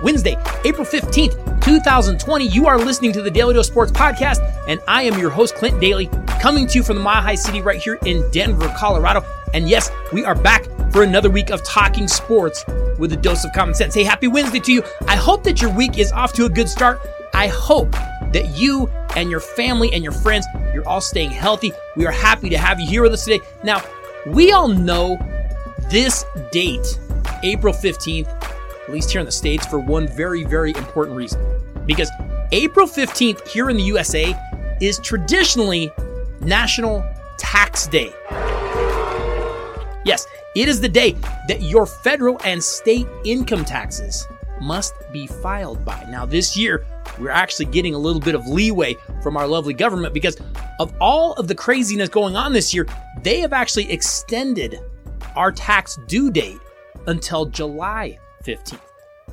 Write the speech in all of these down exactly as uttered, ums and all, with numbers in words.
Wednesday, April fifteenth, twenty twenty. You are listening to the Daily Dose Sports Podcast, and I am your host, Clint Daly, coming to you from the Mile High City right here in Denver, Colorado. And yes, we are back for another week of talking sports with a dose of common sense. Hey, happy Wednesday to you. I hope that your week is off to a good start. I hope that you and your family and your friends, you're all staying healthy. We are happy to have you here with us today. Now, we all know this date, April fifteenth, at least here in the States, for one very, very important reason. Because April fifteenth here in the U S A is traditionally National Tax Day. Yes, it is the day that your federal and state income taxes must be filed by. Now, this year, we're actually getting a little bit of leeway from our lovely government because of all of the craziness going on this year. They have actually extended our tax due date until July fifteenth.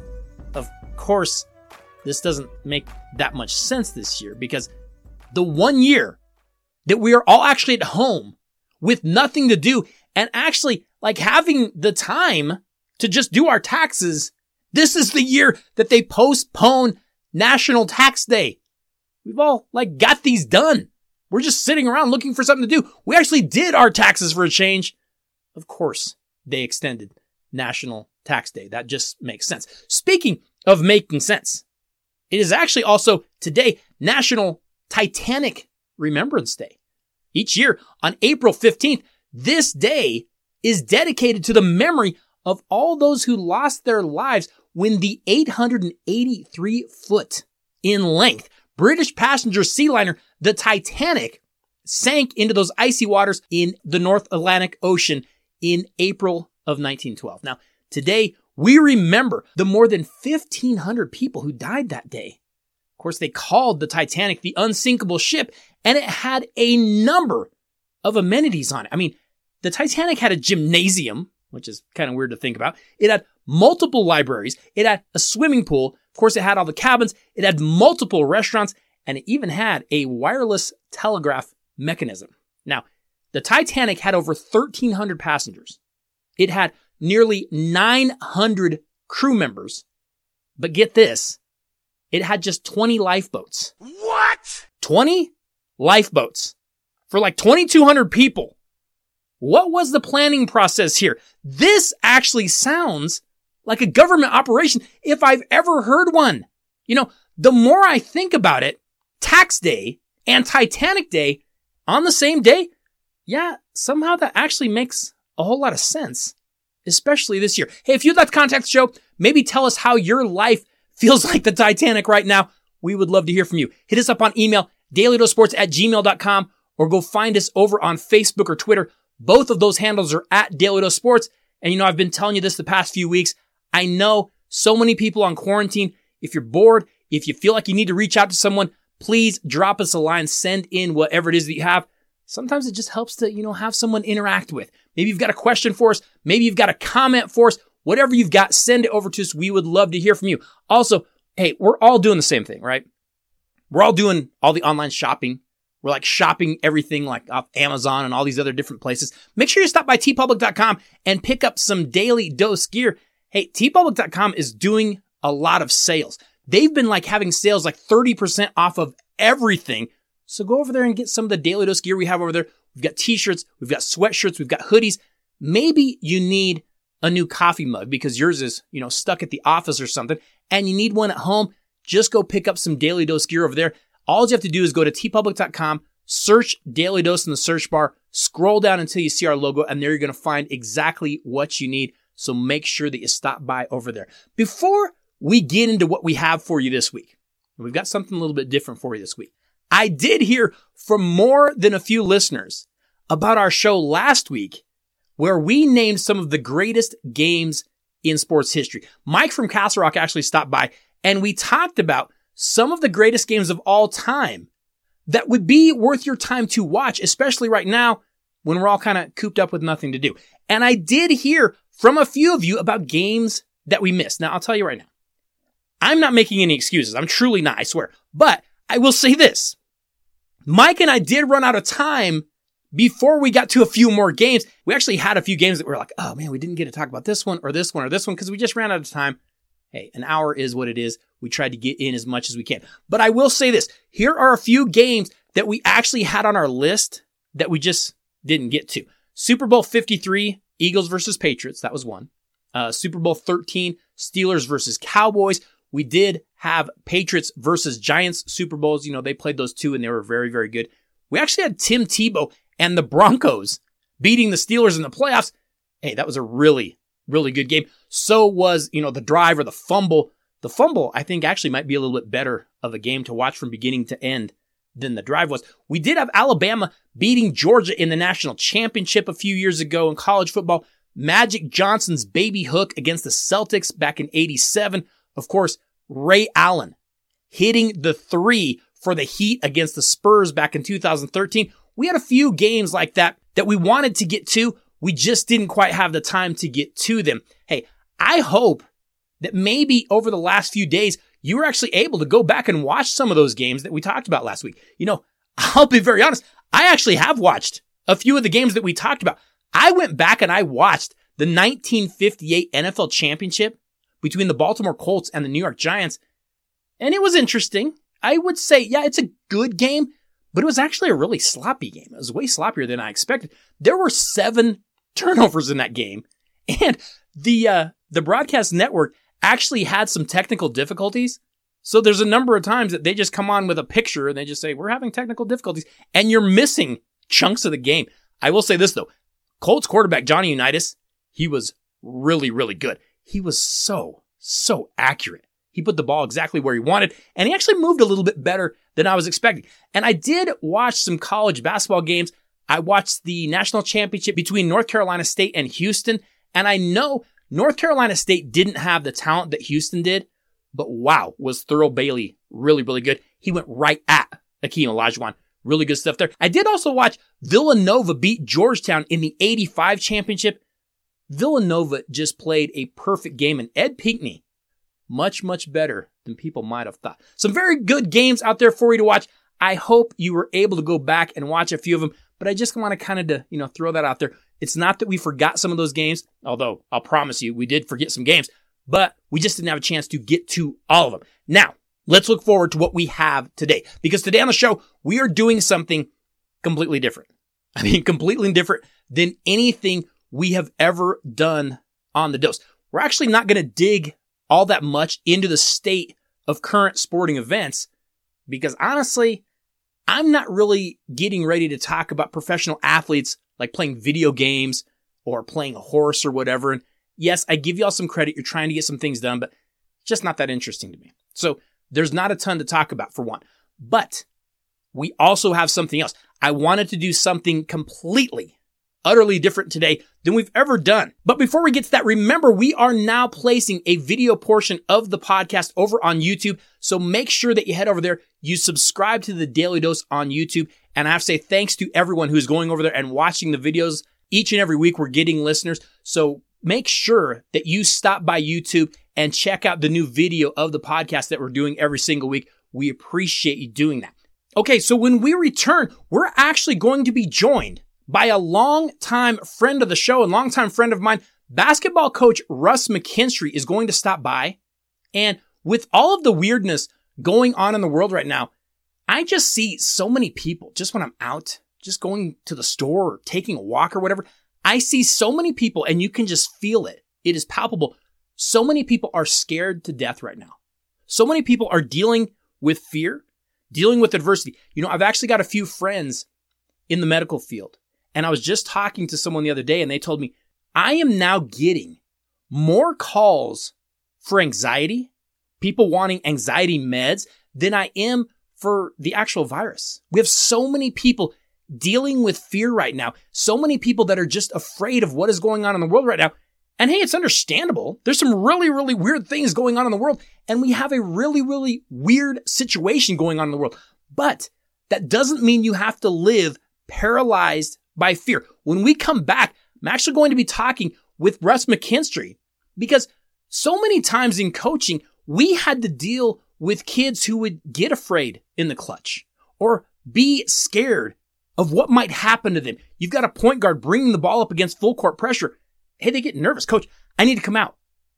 Of course, this doesn't make that much sense this year because the one year that we are all actually at home with nothing to do and actually like having the time to just do our taxes, this is the year that they postpone National Tax Day. We've all like got these done. We're just sitting around looking for something to do. We actually did our taxes for a change. Of course, they extended National Tax Day. That just makes sense. Speaking of making sense, it is actually also today National Titanic Remembrance Day. Each year on April fifteenth, this day is dedicated to the memory of all those who lost their lives when the eight hundred eighty-three foot in length British passenger sea liner, the Titanic, sank into those icy waters in the North Atlantic Ocean in April of nineteen twelve. Now, today we remember the more than fifteen hundred people who died that day. Of course, they called the Titanic the unsinkable ship, and it had a number of amenities on it. I mean, the Titanic had a gymnasium, which is kind of weird to think about. It had multiple libraries. It had a swimming pool. Of course, it had all the cabins. It had multiple restaurants, and it even had a wireless telegraph mechanism. Now, the Titanic had over thirteen hundred passengers. It had nearly nine hundred crew members. But get this, it had just twenty lifeboats. What? twenty lifeboats for like twenty-two hundred people. What was the planning process here? This actually sounds like a government operation if I've ever heard one. You know, the more I think about it, Tax Day and Titanic Day on the same day, yeah, somehow that actually makes a whole lot of sense, especially this year. Hey, if you'd like to contact the show, maybe tell us how your life feels like the Titanic right now. We would love to hear from you. Hit us up on email, dailydosports at gmail dot com, or go find us over on Facebook or Twitter. Both of those handles are at Daily Dose Sports. And you know, I've been telling you this the past few weeks. I know so many people on quarantine. If you're bored, if you feel like you need to reach out to someone, please drop us a line, send in whatever it is that you have. Sometimes it just helps to, you know, have someone interact with. Maybe you've got a question for us. Maybe you've got a comment for us. Whatever you've got, send it over to us. We would love to hear from you. Also, hey, we're all doing the same thing, right? We're all doing all the online shopping. We're like shopping everything like off Amazon and all these other different places. Make sure you stop by t public dot com and pick up some Daily Dose gear. Hey, t public dot com is doing a lot of sales. They've been like having sales like thirty percent off of everything. So go over there and get some of the Daily Dose gear we have over there. We've got t-shirts, we've got sweatshirts, we've got hoodies. Maybe you need a new coffee mug because yours is, you know, stuck at the office or something and you need one at home. Just go pick up some Daily Dose gear over there. All you have to do is go to t public dot com, search Daily Dose in the search bar, scroll down until you see our logo, and there you're going to find exactly what you need. So make sure that you stop by over there. Before we get into what we have for you this week, we've got something a little bit different for you this week. I did hear from more than a few listeners about our show last week where we named some of the greatest games in sports history. Mike from Castle Rock actually stopped by, and we talked about some of the greatest games of all time that would be worth your time to watch, especially right now when we're all kind of cooped up with nothing to do. And I did hear from a few of you about games that we missed. Now, I'll tell you right now, I'm not making any excuses. I'm truly not, I swear. But I will say this. Mike and I did run out of time before we got to a few more games. We actually had a few games that were like, oh man, we didn't get to talk about this one or this one or this one because we just ran out of time. hey, an hour is what it is. We tried to get in as much as we can. But I will say this. Here are a few games that we actually had on our list that we just didn't get to. Super Bowl fifty-three, Eagles versus Patriots. That was one. Uh, Super Bowl thirteen, Steelers versus Cowboys. We did have Patriots versus Giants Super Bowls. You know, they played those two and they were very, very good. We actually had Tim Tebow and the Broncos beating the Steelers in the playoffs. Hey, that was a really, really good game. So was, you know, the drive or the fumble. The fumble, I think, actually might be a little bit better of a game to watch from beginning to end than the drive was. We did have Alabama beating Georgia in the national championship a few years ago in college football. Magic Johnson's baby hook against the Celtics back in eighty-seven. Of course, Ray Allen hitting the three for the Heat against the Spurs back in two thousand thirteen. We had a few games like that that we wanted to get to. We just didn't quite have the time to get to them. Hey, I hope that maybe over the last few days, you were actually able to go back and watch some of those games that we talked about last week. You know, I'll be very honest. I actually have watched a few of the games that we talked about. I went back and I watched the nineteen fifty-eight N F L Championship between the Baltimore Colts and the New York Giants. And it was interesting. I would say, yeah, it's a good game, but it was actually a really sloppy game. It was way sloppier than I expected. There were seven turnovers in that game. And the, uh, the broadcast network actually had some technical difficulties. So there's a number of times that they just come on with a picture and they just say, we're having technical difficulties, and you're missing chunks of the game. I will say this though, Colts quarterback Johnny Unitas, he was really, really good. He was so, so accurate. He put the ball exactly where he wanted, and he actually moved a little bit better than I was expecting. And I did watch some college basketball games. I watched the national championship between North Carolina State and Houston, and I know North Carolina State didn't have the talent that Houston did, but wow, was Thurl Bailey really, really good. He went right at Akeem Olajuwon. Really good stuff there. I did also watch Villanova beat Georgetown in the eighty-five championship. Villanova just played a perfect game, and Ed Pinckney, much, much better than people might have thought. Some very good games out there for you to watch. I hope you were able to go back and watch a few of them, but I just want to kind of, you know, throw that out there. It's not that we forgot some of those games, although I'll promise you we did forget some games, but we just didn't have a chance to get to all of them. Now, let's look forward to what we have today, because today on the show, we are doing something completely different. I mean, completely different than anything we have ever done on The Dose. We're actually not going to dig all that much into the state of current sporting events, because honestly, I'm not really getting ready to talk about professional athletes like playing video games or playing a horse or whatever. And yes, I give y'all some credit. You're trying to get some things done, but it's just not that interesting to me. So there's not a ton to talk about for one, but we also have something else. I wanted to do something completely, utterly different today than we've ever done. But before we get to that, remember, we are now placing a video portion of the podcast over on YouTube. So make sure that you head over there, you subscribe to the Daily Dose on YouTube. And I have to say thanks to everyone who's going over there and watching the videos. Each and every week, we're getting listeners. So make sure that you stop by YouTube and check out the new video of the podcast that we're doing every single week. We appreciate you doing that. Okay, so when we return, we're actually going to be joined by a longtime friend of the show and longtime friend of mine. Basketball coach Russ McKinstry is going to stop by. And with all of the weirdness going on in the world right now, I just see so many people, just when I'm out, just going to the store or taking a walk or whatever, I see so many people, and you can just feel it. It is palpable. So many people are scared to death right now. So many people are dealing with fear, dealing with adversity. You know, I've actually got a few friends in the medical field, and I was just talking to someone the other day, and they told me, I am now getting more calls for anxiety, people wanting anxiety meds, than I am for the actual virus. We have so many people dealing with fear right now, so many people that are just afraid of what is going on in the world right now. And hey, it's understandable. There's some really, really weird things going on in the world, and we have a really, really weird situation going on in the world. But that doesn't mean you have to live paralyzed by fear. When we come back, I'm actually going to be talking with Russ McKinstry, because so many times in coaching, we had to deal with kids who would get afraid in the clutch or be scared of what might happen to them. You've got a point guard bringing the ball up against full court pressure. Hey, they get nervous. Coach, I need to come out.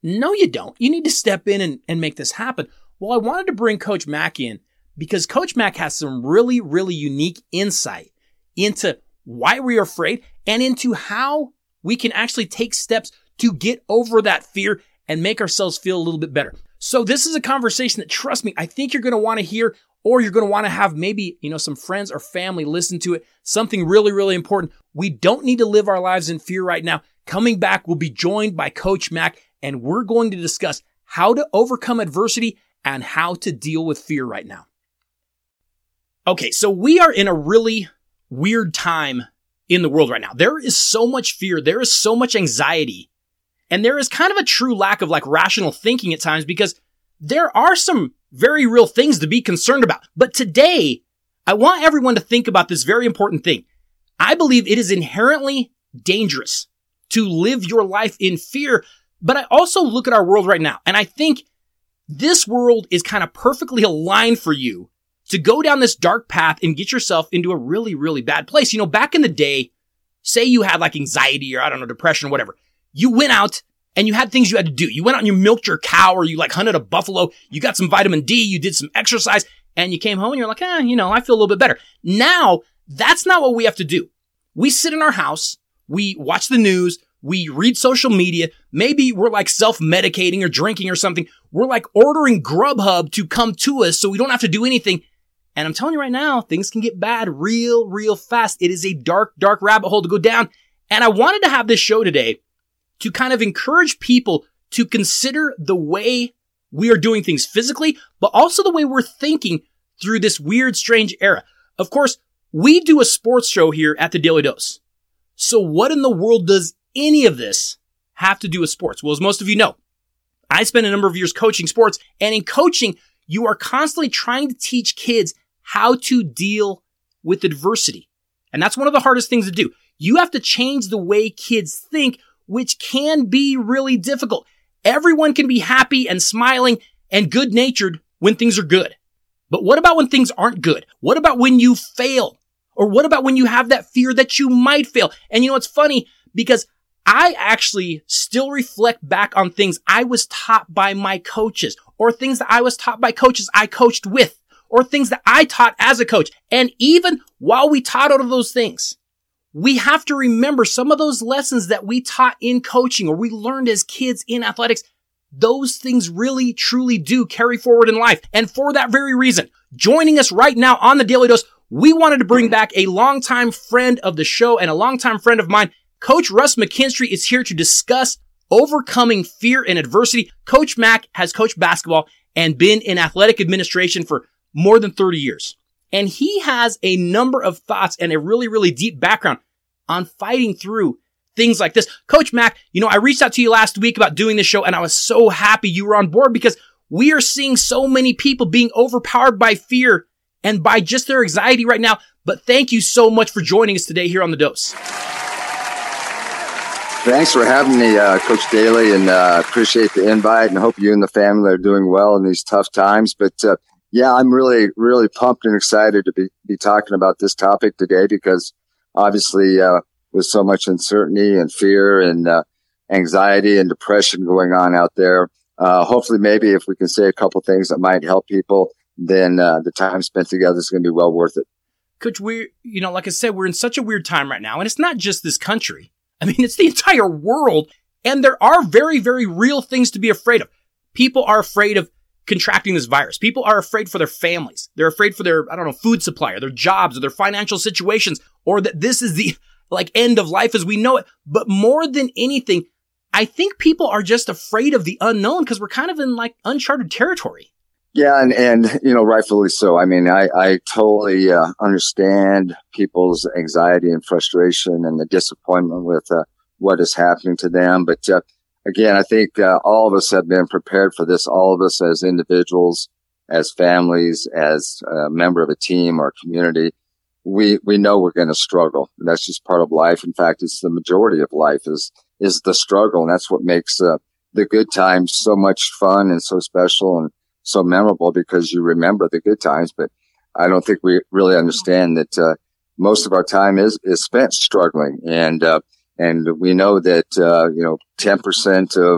No, you don't. You need to step in and, and make this happen. Well, I wanted to bring Coach Mack in because Coach Mack has some really, really unique insight into why we are afraid and into how we can actually take steps to get over that fear and make ourselves feel a little bit better. So this is a conversation that, trust me, I think you're going to want to hear, or you're going to want to have maybe, you know, some friends or family listen to it. Something really, really important. We don't need to live our lives in fear right now. Coming back, we'll be joined by Coach Mack, and we're going to discuss how to overcome adversity and how to deal with fear right now. Okay, so we are in a really weird time in the world right now. There is so much fear. There is so much anxiety. And there is kind of a true lack of like rational thinking at times because there are some very real things to be concerned about. But today, I want everyone to think about this very important thing. I believe it is inherently dangerous to live your life in fear, but I also look at our world right now, and I think this world is kind of perfectly aligned for you to go down this dark path and get yourself into a really, really bad place. You know, back in the day, say you had like anxiety or I don't know, depression or whatever. You went out and you had things you had to do. You went out and you milked your cow or you like hunted a buffalo. You got some vitamin D. You did some exercise and you came home and you're like, eh, you know, I feel a little bit better. Now, that's not what we have to do. We sit in our house. We watch the news. We read social media. Maybe we're like self-medicating or drinking or something. We're like ordering Grubhub to come to us so we don't have to do anything. And I'm telling you right now, things can get bad real, real fast. It is a dark, dark rabbit hole to go down. And I wanted to have this show today to kind of encourage people to consider the way we are doing things physically, but also the way we're thinking through this weird, strange era. Of course, we do a sports show here at the Daily Dose. So what in the world does any of this have to do with sports? Well, as most of you know, I spent a number of years coaching sports, and in coaching, you are constantly trying to teach kids how to deal with adversity. And that's one of the hardest things to do. You have to change the way kids think, which can be really difficult. Everyone can be happy and smiling and good-natured when things are good. But what about when things aren't good? What about when you fail? Or what about when you have that fear that you might fail? And you know, it's funny because I actually still reflect back on things I was taught by my coaches, or things that I was taught by coaches I coached with, or things that I taught as a coach. And even while we taught out of those things, we have to remember some of those lessons that we taught in coaching or we learned as kids in athletics. Those things really, truly do carry forward in life. And for that very reason, joining us right now on the Daily Dose, we wanted to bring back a longtime friend of the show and a longtime friend of mine. Coach Russ McKinstry is here to discuss overcoming fear and adversity. Coach Mack has coached basketball and been in athletic administration for more than thirty years. And he has a number of thoughts and a really, really deep background on fighting through things like this. Coach Mack, you know, I reached out to you last week about doing this show, and I was so happy you were on board because we are seeing so many people being overpowered by fear and by just their anxiety right now. But thank you so much for joining us today here on The Dose. Thanks for having me, uh, Coach Daly, and uh, appreciate the invite and hope you and the family are doing well in these tough times. But uh, yeah, I'm really, really pumped and excited to be, be talking about this topic today because obviously uh, with so much uncertainty and fear and uh, anxiety and depression going on out there, uh, hopefully maybe if we can say a couple things that might help people, then uh, the time spent together is going to be well worth it. Coach, we, you know, like I said, we're in such a weird time right now, and it's not just this country. I mean, it's the entire world, and there are very, very real things to be afraid of. People are afraid of contracting this virus. People are afraid for their families. They're afraid for their, I don't know, food supply or their jobs or their financial situations, or that this is the like end of life as we know it. But more than anything, I think people are just afraid of the unknown because we're kind of in like uncharted territory. Yeah, and, and you know, rightfully so. I mean, I, I totally uh, understand people's anxiety and frustration and the disappointment with uh, what is happening to them. But uh, again, I think uh, all of us have been prepared for this. All of us as individuals, as families, as a member of a team or community, we we know we're going to struggle. That's just part of life. In fact, it's the majority of life is is the struggle, and that's what makes uh, the good times so much fun and so special and so memorable because you remember the good times. But I don't think we really understand that uh, most of our time is is spent struggling, and uh, and we know that uh, you know ten percent of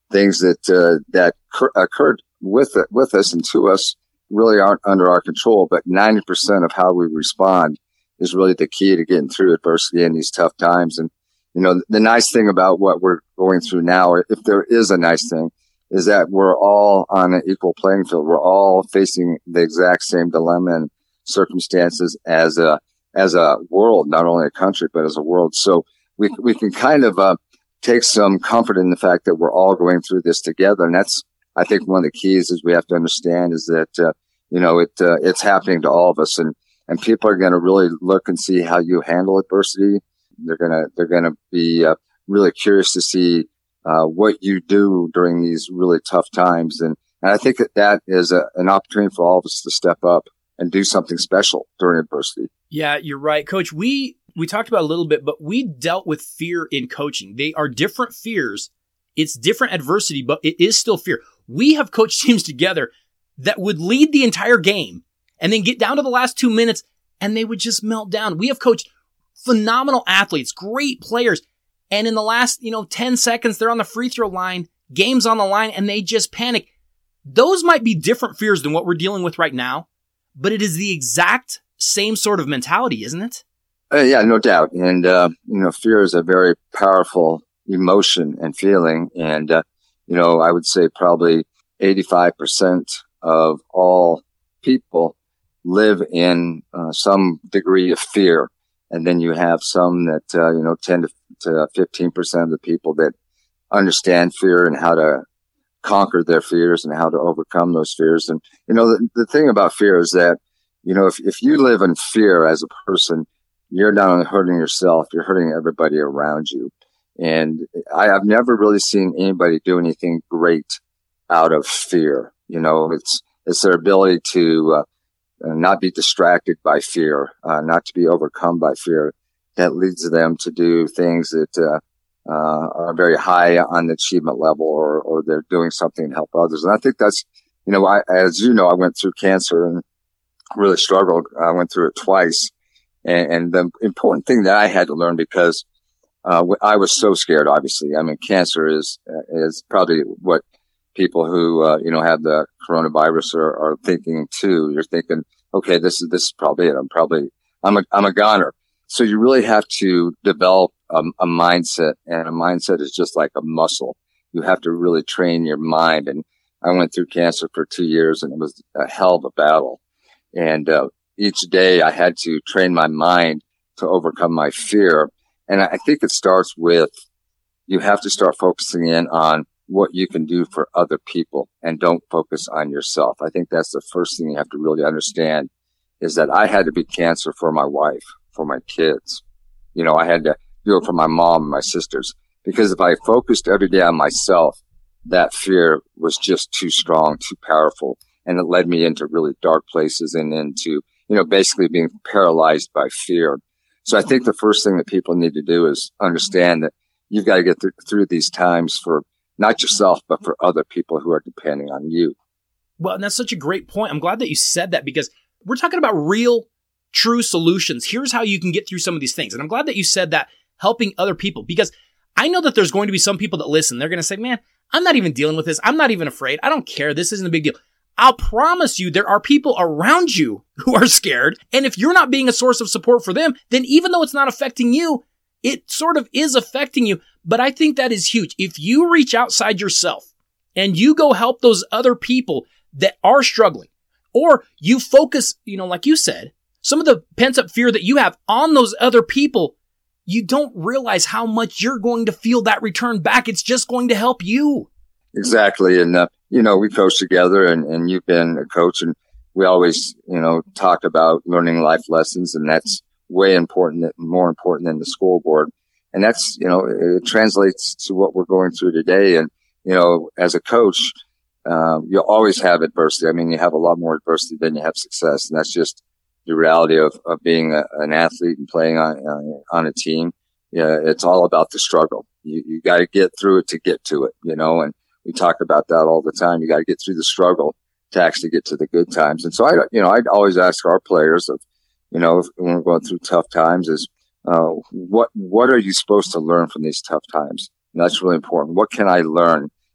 things that, uh, that cur- occurred with it, with us and to us really aren't under our control, but ninety percent of how we respond is really the key to getting through adversity in these tough times. And, you know, the nice thing about what we're going through now, if there is a nice thing, is that we're all on an equal playing field. We're all facing the exact same dilemma and circumstances as a, as a world, not only a country, but as a world. So we, we can kind of, uh, take some comfort in the fact that we're all going through this together. And that's, I think one of the keys is we have to understand is that, uh, you know, it, uh, it's happening to all of us, and, and people are going to really look and see how you handle adversity. They're going to, they're going to be uh, really curious to see, uh, what you do during these really tough times. And, and I think that that is a, an opportunity for all of us to step up and do something special during adversity. Yeah, you're right, Coach. We, we talked about it a little bit, but we dealt with fear in coaching. They are different fears. It's different adversity, but it is still fear. We have coached teams together that would lead the entire game and then get down to the last two minutes and they would just melt down. We have coached phenomenal athletes, great players. And in the last, you know, ten seconds, they're on the free throw line, game's on the line, and they just panic. Those might be different fears than what we're dealing with right now, but it is the exact same sort of mentality, isn't it? Uh, yeah, no doubt. And, uh, you know, fear is a very powerful emotion and feeling. And, uh, you know, I would say probably eighty-five percent of all people live in uh, some degree of fear. And then you have some that, uh, you know, ten to fifteen percent of the people that understand fear and how to conquer their fears and how to overcome those fears. And, you know, the, the thing about fear is that, you know, if, if you live in fear as a person, you're not only hurting yourself, you're hurting everybody around you. And I, I've never really seen anybody do anything great out of fear. You know, it's, it's their ability to, uh, not be distracted by fear, uh, not to be overcome by fear that leads them to do things that, uh, uh, are very high on the achievement level, or, or they're doing something to help others. And I think that's, you know, I, as you know, I went through cancer and really struggled. I went through it twice. And, and the important thing that I had to learn, because Uh, I was so scared, obviously. I mean, cancer is, is probably what people who, uh, you know, have the coronavirus are, are thinking too. You're thinking, okay, this is, this is probably it. I'm probably, I'm a, I'm a goner. So you really have to develop a, a mindset, and a mindset is just like a muscle. You have to really train your mind. And I went through cancer for two years and it was a hell of a battle. And, uh, each day I had to train my mind to overcome my fear. And I think it starts with, you have to start focusing in on what you can do for other people and don't focus on yourself. I think that's the first thing you have to really understand, is that I had to beat cancer for my wife, for my kids. You know, I had to do it for my mom and my sisters, because if I focused every day on myself, that fear was just too strong, too powerful. And it led me into really dark places and into, you know, basically being paralyzed by fear. So I think the first thing that people need to do is understand that you've got to get th- through these times for not yourself, but for other people who are depending on you. Well, and that's such a great point. I'm glad that you said that, because we're talking about real, true solutions. Here's how you can get through some of these things. And I'm glad that you said that, helping other people, because I know that there's going to be some people that listen. They're going to say, man, I'm not even dealing with this. I'm not even afraid. I don't care. This isn't a big deal. I'll promise you there are people around you who are scared. And if you're not being a source of support for them, then even though it's not affecting you, it sort of is affecting you. But I think that is huge. If you reach outside yourself and you go help those other people that are struggling, or you focus, you know, like you said, some of the pent up fear that you have on those other people, you don't realize how much you're going to feel that return back. It's just going to help you. Exactly. And, uh, you know, we coach together, and, and you've been a coach, and we always, you know, talk about learning life lessons, and that's way important, more important than the scoreboard. And that's, you know, it translates to what we're going through today. And, you know, as a coach, um, you'll always have adversity. I mean, you have a lot more adversity than you have success. And that's just the reality of, of being a, an athlete and playing on, uh, on a team. Yeah, it's all about the struggle. You, you got to get through it to get to it, you know, and we talk about that all the time. You got to get through the struggle to actually get to the good times. And so I, you know, I'd always ask our players of, you know, if, when we're going through tough times is, uh, what, what are you supposed to learn from these tough times? And that's really important. What can I learn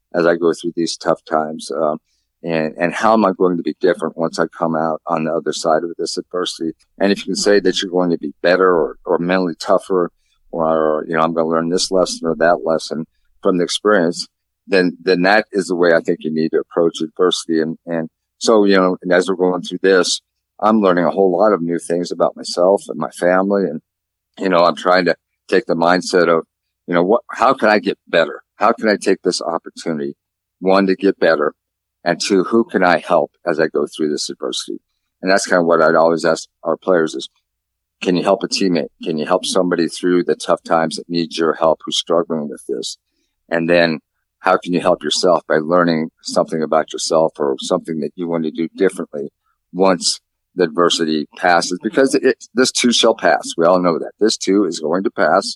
as I go through these tough times. Um, and, and how am I going to be different once I come out on the other side of this adversity? And if you can say that you're going to be better or, or mentally tougher, or, you know, I'm going to learn this lesson or that lesson from the experience, then, then that is the way I think you need to approach adversity. And, and so, you know, and as we're going through this, I'm learning a whole lot of new things about myself and my family. And, you know, I'm trying to take the mindset of, you know, what, how can I get better? How can I take this opportunity, one, to get better, and two, who can I help as I go through this adversity? And that's kind of what I'd always ask our players is, can you help a teammate? Can you help somebody through the tough times that needs your help, who's struggling with this? And then how can you help yourself by learning something about yourself or something that you want to do differently once the adversity passes? Because it, this too shall pass. We all know that. This too is going to pass.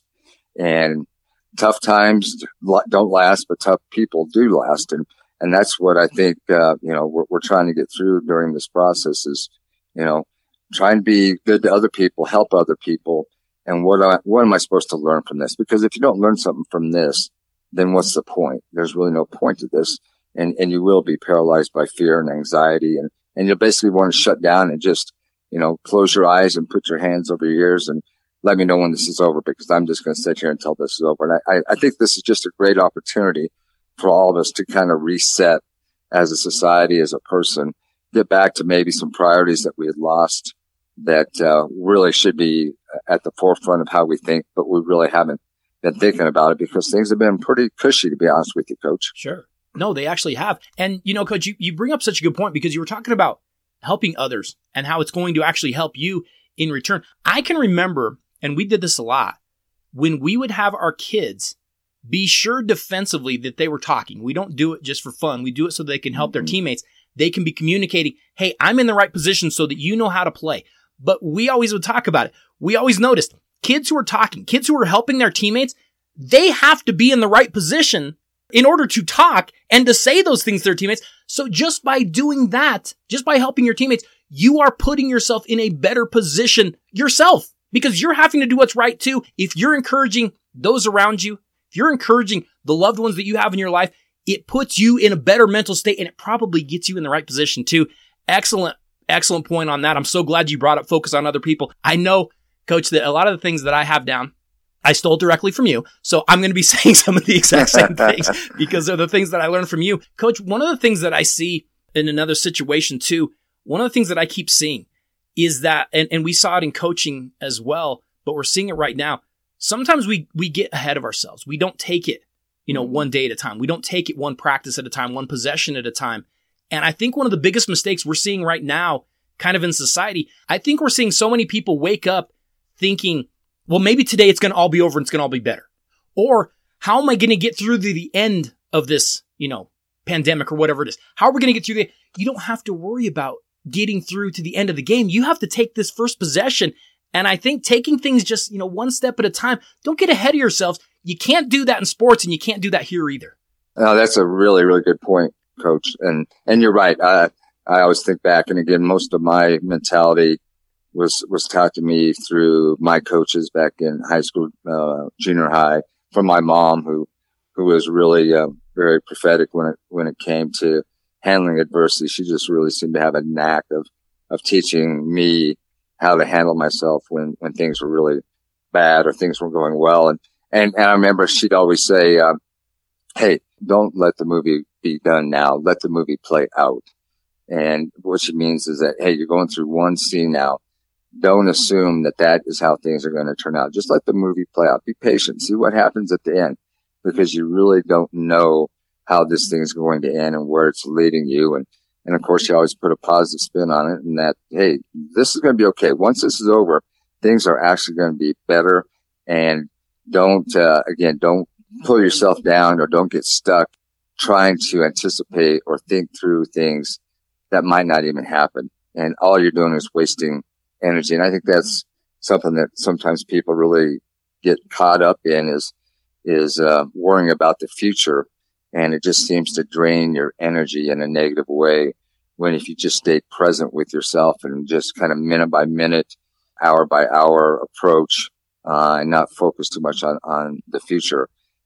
And tough times don't last, but tough people do last. And, and that's what I think, uh, you know, we're, we're trying to get through during this process is, you know, trying to be good to other people, help other people. And what, I, what am I supposed to learn from this? Because if you don't learn something from this, then what's the point? There's really no point to this. And, and you will be paralyzed by fear and anxiety. And, and you'll basically want to shut down and just, you know, close your eyes and put your hands over your ears and let me know when this is over, because I'm just going to sit here until this is over. And I, I think this is just a great opportunity for all of us to kind of reset as a society, as a person, get back to maybe some priorities that we had lost that uh, really should be at the forefront of how we think, but we really haven't been thinking about it because things have been pretty cushy, to be honest with you, Coach. Sure. No, they actually have. And, you know, Coach, you, you bring up such a good point because you were talking about helping others and how it's going to actually help you in return. I can remember, and we did this a lot, when we would have our kids be sure defensively that they were talking. We don't do it just for fun. We do it so they can help mm-hmm. their teammates. They can be communicating, hey, I'm in the right position so that you know how to play. But we always would talk about it. We always noticed kids who are talking, kids who are helping their teammates, they have to be in the right position in order to talk and to say those things to their teammates. So just by doing that, just by helping your teammates, you are putting yourself in a better position yourself because you're having to do what's right too. If you're encouraging those around you, if you're encouraging the loved ones that you have in your life, it puts you in a better mental state and it probably gets you in the right position too. Excellent, excellent point on that. I'm so glad you brought up focus on other people. I know, Coach, that a lot of the things that I have down, I stole directly from you. So I'm going to be saying some of the exact same things because they're the things that I learned from you. Coach, one of the things that I see in another situation too, one of the things that I keep seeing is that, and, and we saw it in coaching as well, but we're seeing it right now. Sometimes we, we get ahead of ourselves. We don't take it, you know, one day at a time. We don't take it one practice at a time, one possession at a time. And I think one of the biggest mistakes we're seeing right now, kind of in society, I think we're seeing so many people wake up thinking, well, maybe today it's going to all be over and it's going to all be better. Or how am I going to get through the, the end of this, you know, pandemic or whatever it is? How are we going to get through the, you don't have to worry about getting through to the end of the game. You have to take this first possession. And I think taking things just, you know, one step at a time, don't get ahead of yourselves. You can't do that in sports and you can't do that here either. Uh, that's a really, really good point, Coach. And, and you're right. I, I always think back. And again, most of my mentality was, was taught to me through my coaches back in high school, uh, junior high, from my mom, who, who was really, uh, very prophetic when it, when it came to handling adversity. She just really seemed to have a knack of, of teaching me how to handle myself when, when things were really bad or things weren't going well. And, and, and I remember she'd always say, um, hey, don't let the movie be done now. Let the movie play out. And what she means is that, hey, you're going through one scene now. Don't assume that that is how things are going to turn out. Just let the movie play out. Be patient. See what happens at the end, because you really don't know how this thing is going to end and where it's leading you. And, and of course, you always put a positive spin on it, and that, hey, this is going to be okay. Once this is over, things are actually going to be better. And don't, uh, again, don't pull yourself down or don't get stuck trying to anticipate or think through things that might not even happen. And all you're doing is wasting energy. And I think that's something that sometimes people really get caught up in is, is, uh, worrying about the future. And it just seems to drain your energy in a negative way, when if you just stay present with yourself and just kind of minute by minute, hour by hour approach, uh, and not focus too much on, on the future,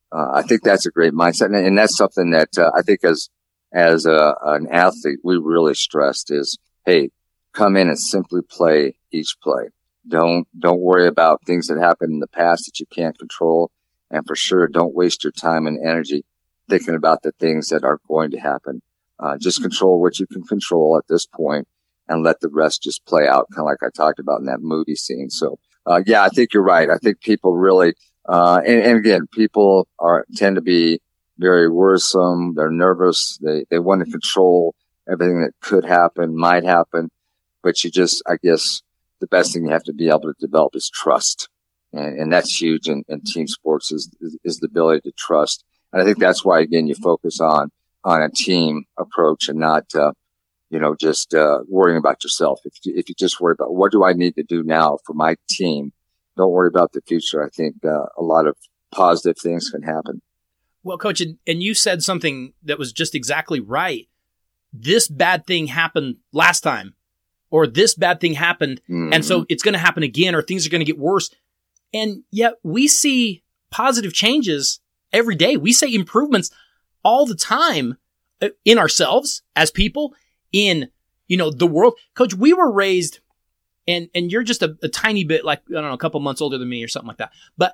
uh, I think that's a great mindset. And, and that's something that uh, I think as, as a, an athlete, we really stressed is, hey, come in and simply play each play. Don't, don't worry about things that happened in the past that you can't control. And for sure, don't waste your time and energy thinking about the things that are going to happen. Uh, just control what you can control at this point and let the rest just play out, kind of like I talked about in that movie scene. So, uh, yeah, I think you're right. I think people really, uh, and, and again, people are, tend to be very worrisome. They're nervous. They, they want to control everything that could happen, might happen. But you just, I guess, the best thing you have to be able to develop is trust. And, and that's huge in, in team sports is, is, is the ability to trust. And I think that's why, again, you focus on, on a team approach and not, uh, you know, just, uh, worrying about yourself. If you, if you just worry about what do I need to do now for my team, don't worry about the future. I think, uh, a lot of positive things can happen. Well, Coach, and, and you said something that was just exactly right. This bad thing happened last time, or this bad thing happened. Mm-hmm. And so it's going to happen again, or things are going to get worse. And yet we see positive changes every day. We see improvements all the time in ourselves as people, in, you know, the world. Coach, we were raised, and, and you're just a, a tiny bit like, I don't know, a couple months older than me or something like that. But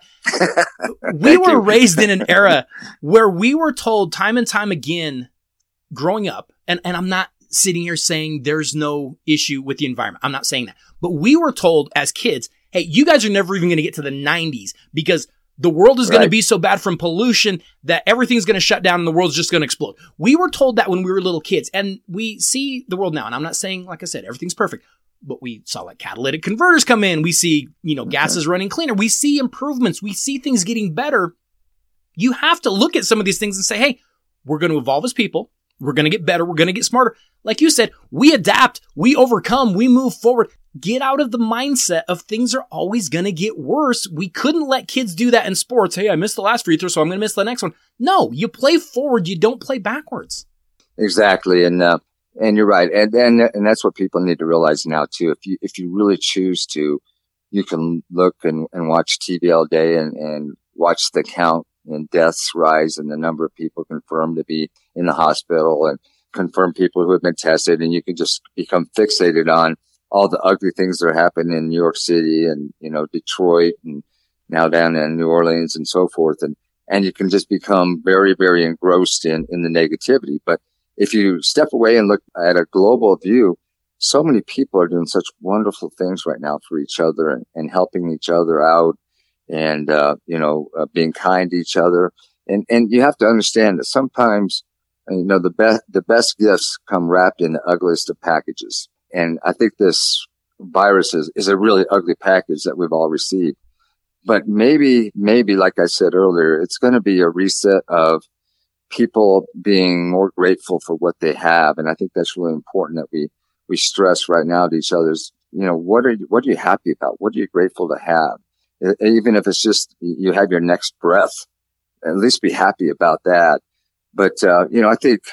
we were raised in an era where we were told time and time again growing up, and, and I'm not sitting here saying there's no issue with the environment. I'm not saying that. But we were told as kids, hey, you guys are never even going to get to the nineties because the world is right. going to be so bad from pollution that everything's going to shut down and the world's just going to explode. We were told that when we were little kids, and we see the world now. And I'm not saying, like I said, everything's perfect, but we saw like catalytic converters come in. We see, you know, okay. gases running cleaner. We see improvements. We see things getting better. You have to look at some of these things and say, hey, we're going to evolve as people. We're going to get better. We're going to get smarter. Like you said, we adapt, we overcome, we move forward. Get out of the mindset of things are always going to get worse. We couldn't let kids do that in sports. Hey, I missed the last free throw, so I'm going to miss the next one. No, you play forward. You don't play backwards. Exactly. And, uh, and you're right. And, and, and that's what people need to realize now too. If you, if you really choose to, you can look and, and watch T V all day and, and watch the count and deaths rise and the number of people confirmed to be in the hospital and confirm people who have been tested. And you can just become fixated on all the ugly things that are happening in New York City and, you know, Detroit and now down in New Orleans and so forth. And, and you can just become very, very engrossed in, in the negativity. But if you step away and look at a global view, so many people are doing such wonderful things right now for each other and, and helping each other out and, uh, you know, uh, being kind to each other. And, and you have to understand that sometimes, you know, the best, the best gifts come wrapped in the ugliest of packages. And I think this virus is, is a really ugly package that we've all received. But maybe, maybe, like I said earlier, it's going to be a reset of people being more grateful for what they have. And I think that's really important that we, we stress right now to each other's, you know, what are you, what are you happy about? What are you grateful to have? Even if it's just you have your next breath, at least be happy about that. But, uh, you know, I think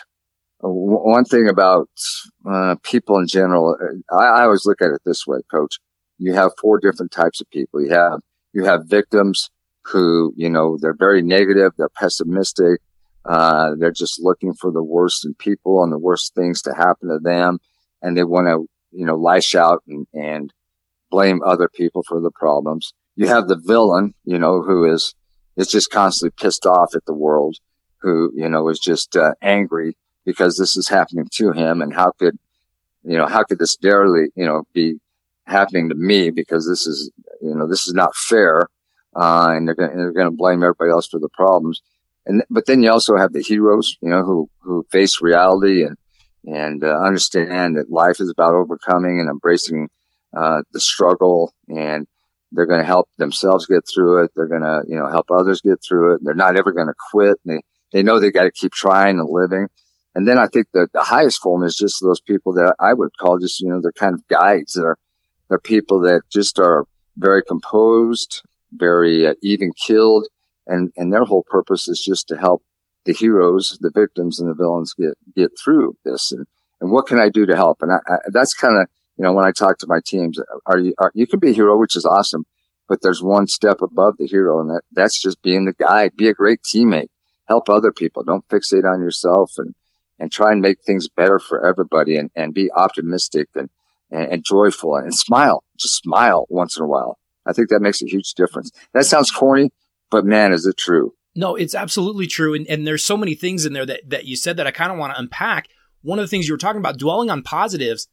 one thing about uh, people in general, I, I always look at it this way, Coach. You have four different types of people. You have, you have victims who, you know, they're very negative. They're pessimistic. Uh, they're just looking for the worst in people and the worst things to happen to them. And they want to, you know, lash out and, and blame other people for the problems. You have the villain, you know, who is, is just constantly pissed off at the world, who, you know, is just uh, angry because this is happening to him. And how could, you know, how could this darely, you know, be happening to me because this is, you know, this is not fair. Uh, and they're going they're going to blame everybody else for the problems. And, but then you also have the heroes, you know, who, who face reality and, and, uh, understand that life is about overcoming and embracing, uh, the struggle, and they're going to help themselves get through it. They're going to, you know, help others get through it. They're not ever going to quit. They, they know they got to keep trying and living. And then I think that the highest form is just those people that I would call just, you know, they're kind of guides. They're, they're people that just are very composed, very uh, even keeled. And, and their whole purpose is just to help the heroes, the victims, and the villains get, get through this. And, and what can I do to help? And I, I, that's kind of, you know, when I talk to my teams, are you, are, you can be a hero, which is awesome, but there's one step above the hero, and that, that's just being the guide. Be a great teammate. Help other people. Don't fixate on yourself, and, and try and make things better for everybody, and, and be optimistic and, and, and joyful, and smile. Just smile once in a while. I think that makes a huge difference. That sounds corny, but man, is it true. No, it's absolutely true. And, and there's so many things in there that, that you said that I kind of want to unpack. One of the things you were talking about, dwelling on positives,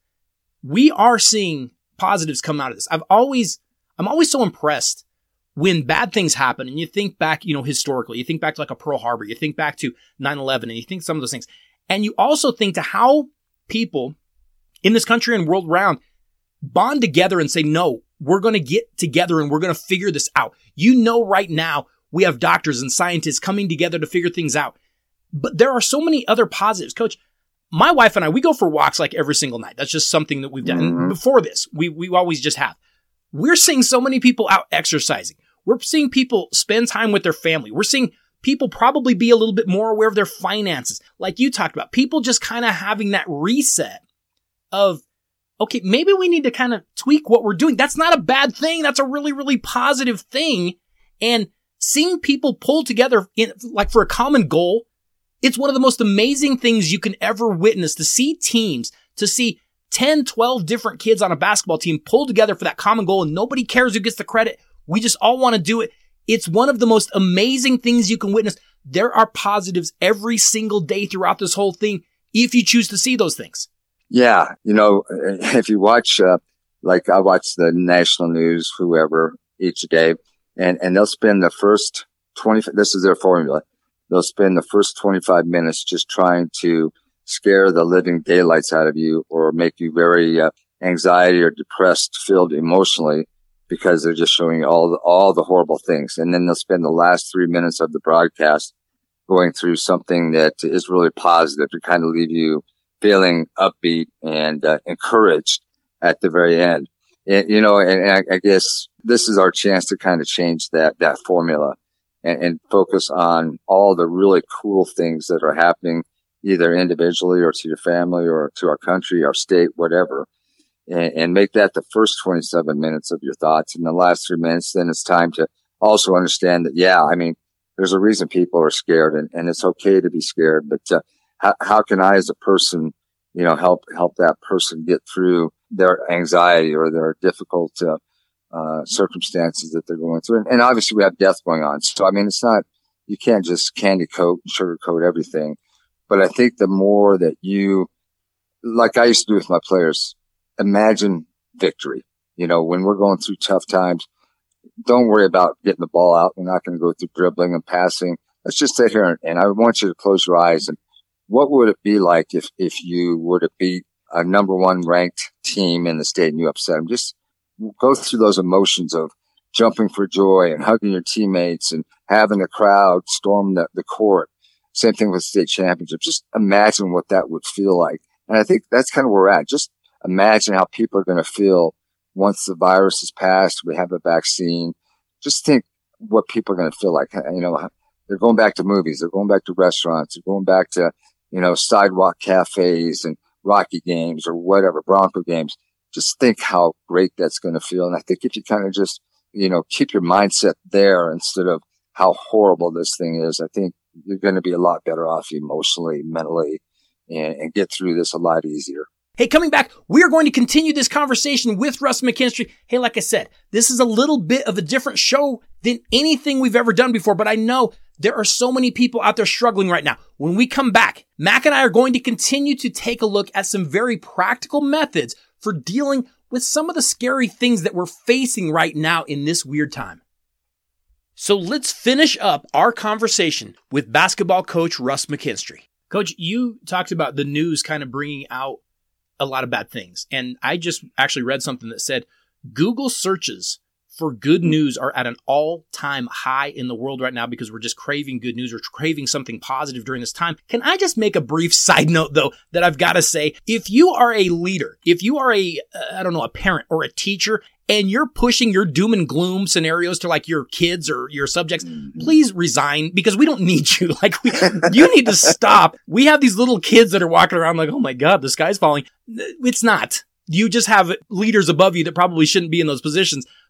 we are seeing positives come out of this. I've always, I'm always so impressed when bad things happen, and you think back, you know, historically, you think back to like a Pearl Harbor, you think back to nine eleven, and you think some of those things. And you also think to how people in this country and world around bond together and say, no, we're going to get together and we're going to figure this out. You know, right now we have doctors and scientists coming together to figure things out. But there are so many other positives. Coach, my wife and I, we go for walks like every single night. That's just something that we've done. Mm-hmm. And before this, we, we always just have. We're seeing so many people out exercising. We're seeing people spend time with their family. We're seeing people probably be a little bit more aware of their finances. Like you talked about, people just kind of having that reset of, okay, maybe we need to kind of tweak what we're doing. That's not a bad thing. That's a really, really positive thing. And seeing people pull together in, like for a common goal, it's one of the most amazing things you can ever witness, to see teams, to see ten, twelve different kids on a basketball team pull together for that common goal, and nobody cares who gets the credit. We just all want to do it. It's one of the most amazing things you can witness. There are positives every single day throughout this whole thing if you choose to see those things. Yeah. You know, if you watch, uh, like I watch the national news, whoever, each day, and, and they'll spend the first twenty, this is their formula. They'll spend the first twenty-five minutes just trying to scare the living daylights out of you, or make you very uh, anxiety or depressed filled emotionally, because they're just showing you all the, all the horrible things. And then they'll spend the last three minutes of the broadcast going through something that is really positive to kind of leave you feeling upbeat and uh, encouraged at the very end. And, you know, and, and I, I guess this is our chance to kind of change that, that formula and, and focus on all the really cool things that are happening, either individually or to your family or to our country, our state, whatever. And, and make that the first twenty-seven minutes of your thoughts. And the last three minutes, then it's time to also understand that, yeah, I mean, there's a reason people are scared, and, and it's okay to be scared. But uh, how, how can I, as a person, you know, help, help that person get through their anxiety or their difficult uh, uh, circumstances that they're going through? And, and obviously we have death going on. So, I mean, it's not, you can't just candy coat and sugarcoat everything. But I think the more that you, like I used to do with my players, imagine victory. You know, when we're going through tough times, don't worry about getting the ball out. We're not going to go through dribbling and passing. Let's just sit here and, and I want you to close your eyes. And what would it be like if, if you were to beat a number one ranked team in the state and you upset them? Just go through those emotions of jumping for joy and hugging your teammates and having the crowd storm the, the court. Same thing with state championships. Just imagine what that would feel like. And I think that's kind of where we're at. Just imagine how people are going to feel once the virus is passed, we have a vaccine. Just think what people are going to feel like. You know, they're going back to movies. They're going back to restaurants. They're going back to, you know, sidewalk cafes and Rocky games or whatever, Bronco games. Just think how great that's going to feel. And I think if you kind of just, you know, keep your mindset there instead of how horrible this thing is, I think you're going to be a lot better off emotionally, mentally, and, and get through this a lot easier. Hey, coming back, we are going to continue this conversation with Russ McKinstry. Hey, like I said, this is a little bit of a different show than anything we've ever done before, but I know there are so many people out there struggling right now. When we come back, Mac and I are going to continue to take a look at some very practical methods for dealing with some of the scary things that we're facing right now in this weird time. So let's finish up our conversation with basketball coach Russ McKinstry. Coach, you talked about the news kind of bringing out a lot of bad things. And I just actually read something that said Google searches for good news are at an all-time high in the world right now because we're just craving good news or craving something positive during this time. Can I just make a brief side note, though, that I've got to say? If you are a leader, if you are a, uh, I don't know, a parent or a teacher, and you're pushing your doom and gloom scenarios to like your kids or your subjects, please resign because we don't need you. Like we, you need to stop. We have these little kids that are walking around like, oh my God, the sky's falling. It's not. You just have leaders above you that probably shouldn't be in those positions.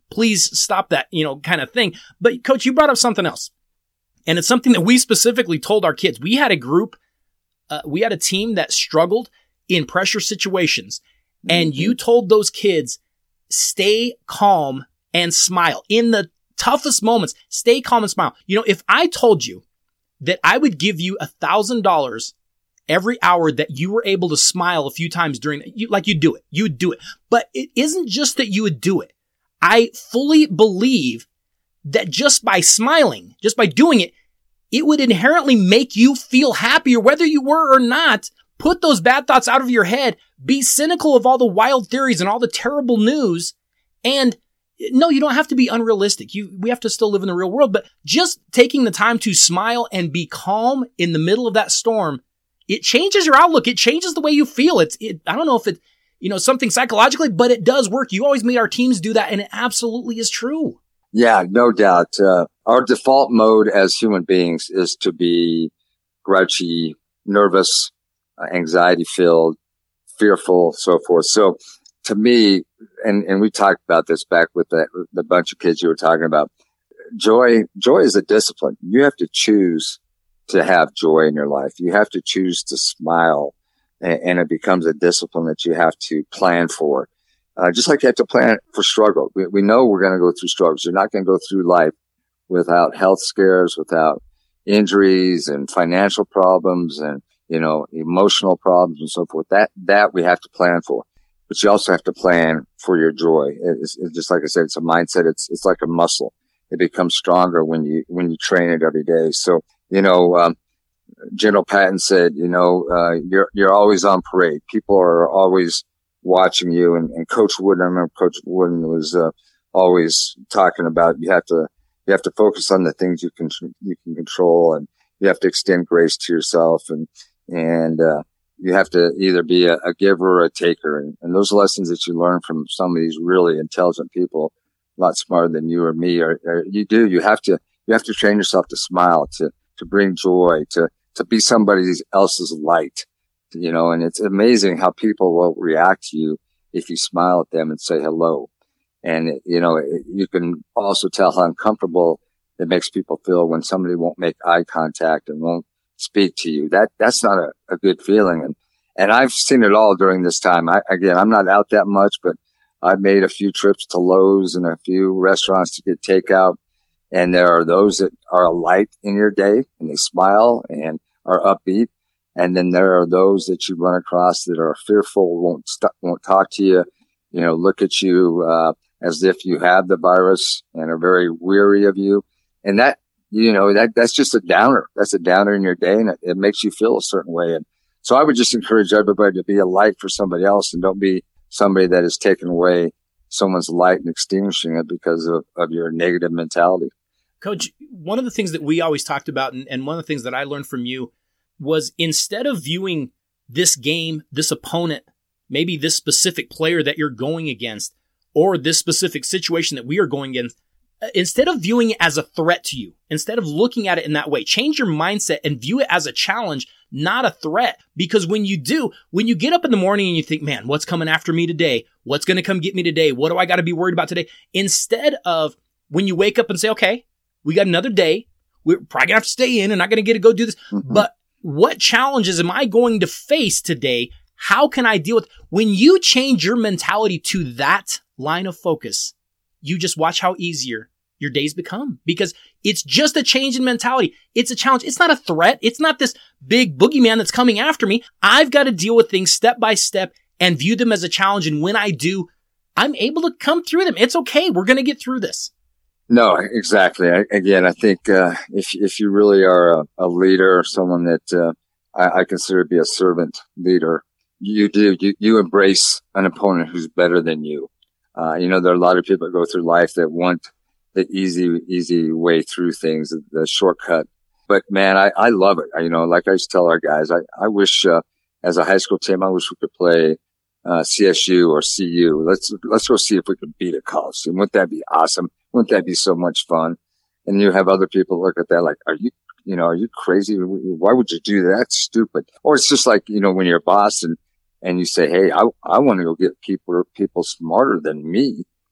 please stop that, you know, kind of thing. But Coach, you brought up something else. And it's something that we specifically told our kids. We had a group, uh, we had a team that struggled in pressure situations. And you told those kids, stay calm and smile. In the toughest moments, stay calm and smile. You know, if I told you that I would give you a thousand dollars every hour that you were able to smile a few times during, you, like you do it, you would do it. But it isn't just that you would do it. I fully believe that just by smiling, just by doing it, it would inherently make you feel happier, whether you were or not. Put those bad thoughts out of your head. Be cynical of all the wild theories and all the terrible news. And no, you don't have to be unrealistic. You, we have to still live in the real world, but just taking the time to smile and be calm in the middle of that storm, it changes your outlook. It changes the way you feel. It's, it, I don't know if it, you know, something psychologically, but it does work. You always made our teams do that, and it absolutely is true. Yeah, no doubt. Uh, our default mode as human beings is to be grouchy, nervous, uh, anxiety filled, fearful, so forth. So to me, and, and we talked about this back with the, the bunch of kids you were talking about, joy, joy is a discipline. You have to choose to have joy in your life. You have to choose to smile, and, and it becomes a discipline that you have to plan for. Uh, just like you have to plan for struggle. We, we know we're going to go through struggles. You're not going to go through life without health scares, without injuries and financial problems and, you know, emotional problems and so forth. That, that we have to plan for. But you also have to plan for your joy. It's, it's just like I said, it's a mindset. It's, it's like a muscle. It becomes stronger when you, when you train it every day. So, you know, um, General Patton said, you know, uh, you're, you're always on parade. People are always watching you. And, and Coach Wooden, I remember Coach Wooden was, uh, always talking about you have to, you have to focus on the things you can, you can control, and you have to extend grace to yourself, and, and, uh, you have to either be a, a giver or a taker. And, and those lessons that you learn from some of these really intelligent people, a lot smarter than you or me, or, or you do, you have to, you have to train yourself to smile, to, to bring joy, to, to be somebody else's light, you know, and it's amazing how people will react to you if you smile at them and say hello. And, you know, you can also tell how uncomfortable it makes people feel when somebody won't make eye contact and won't speak to you. That, that's not a, a good feeling. And, and I've seen it all during this time. I, again, I'm not out that much, but I've made a few trips to Lowe's and a few restaurants to get takeout. And there are those that are a light in your day and they smile and are upbeat. And then there are those that you run across that are fearful, won't st- won't talk to you, you know, look at you, uh, as if you have the virus and are very weary of you. And that, you know, that, that's just a downer. That's a downer in your day, and it, it makes you feel a certain way. And so I would just encourage everybody to be a light for somebody else, and don't be somebody that is taking away someone's light and extinguishing it because of, of your negative mentality. Coach, one of the things that we always talked about, and, and one of the things that I learned from you, was instead of viewing this game, this opponent, maybe this specific player that you're going against, or this specific situation that we are going in, instead of viewing it as a threat to you, instead of looking at it in that way, change your mindset and view it as a challenge, not a threat. Because when you do, when you get up in the morning and you think, man, what's coming after me today? What's going to come get me today? What do I got to be worried about today? Instead of when you wake up and say, okay, we got another day. We're probably going to have to stay in and not going to get to go do this. Mm-hmm. But what challenges am I going to face today? How can I deal with, when you change your mentality to that line of focus, you just watch how easier your days become, because it's just a change in mentality. It's a challenge. It's not a threat. It's not this big boogeyman that's coming after me. I've got to deal with things step by step and view them as a challenge. And when I do, I'm able to come through them. It's okay. We're going to get through this. No, exactly. I, again, I think, uh, if, if you really are a, a leader, someone that, uh, I, I consider to be a servant leader, you do, you, you embrace an opponent who's better than you. Uh, you know, there are a lot of people that go through life that want the easy, easy way through things, the shortcut. But man, I, I love it. I, you know, like I used to tell our guys, I, I wish, uh, as a high school team, I wish we could play, uh, C S U or C U. Let's, let's go see if we can beat a college team. Wouldn't that be awesome? Wouldn't that be so much fun? And you have other people look at that like, are you, you know, are you crazy? Why would you do that? That's stupid. Or it's just like, you know, when you're a boss and, and you say, hey, I, I want to go get people, people smarter than me.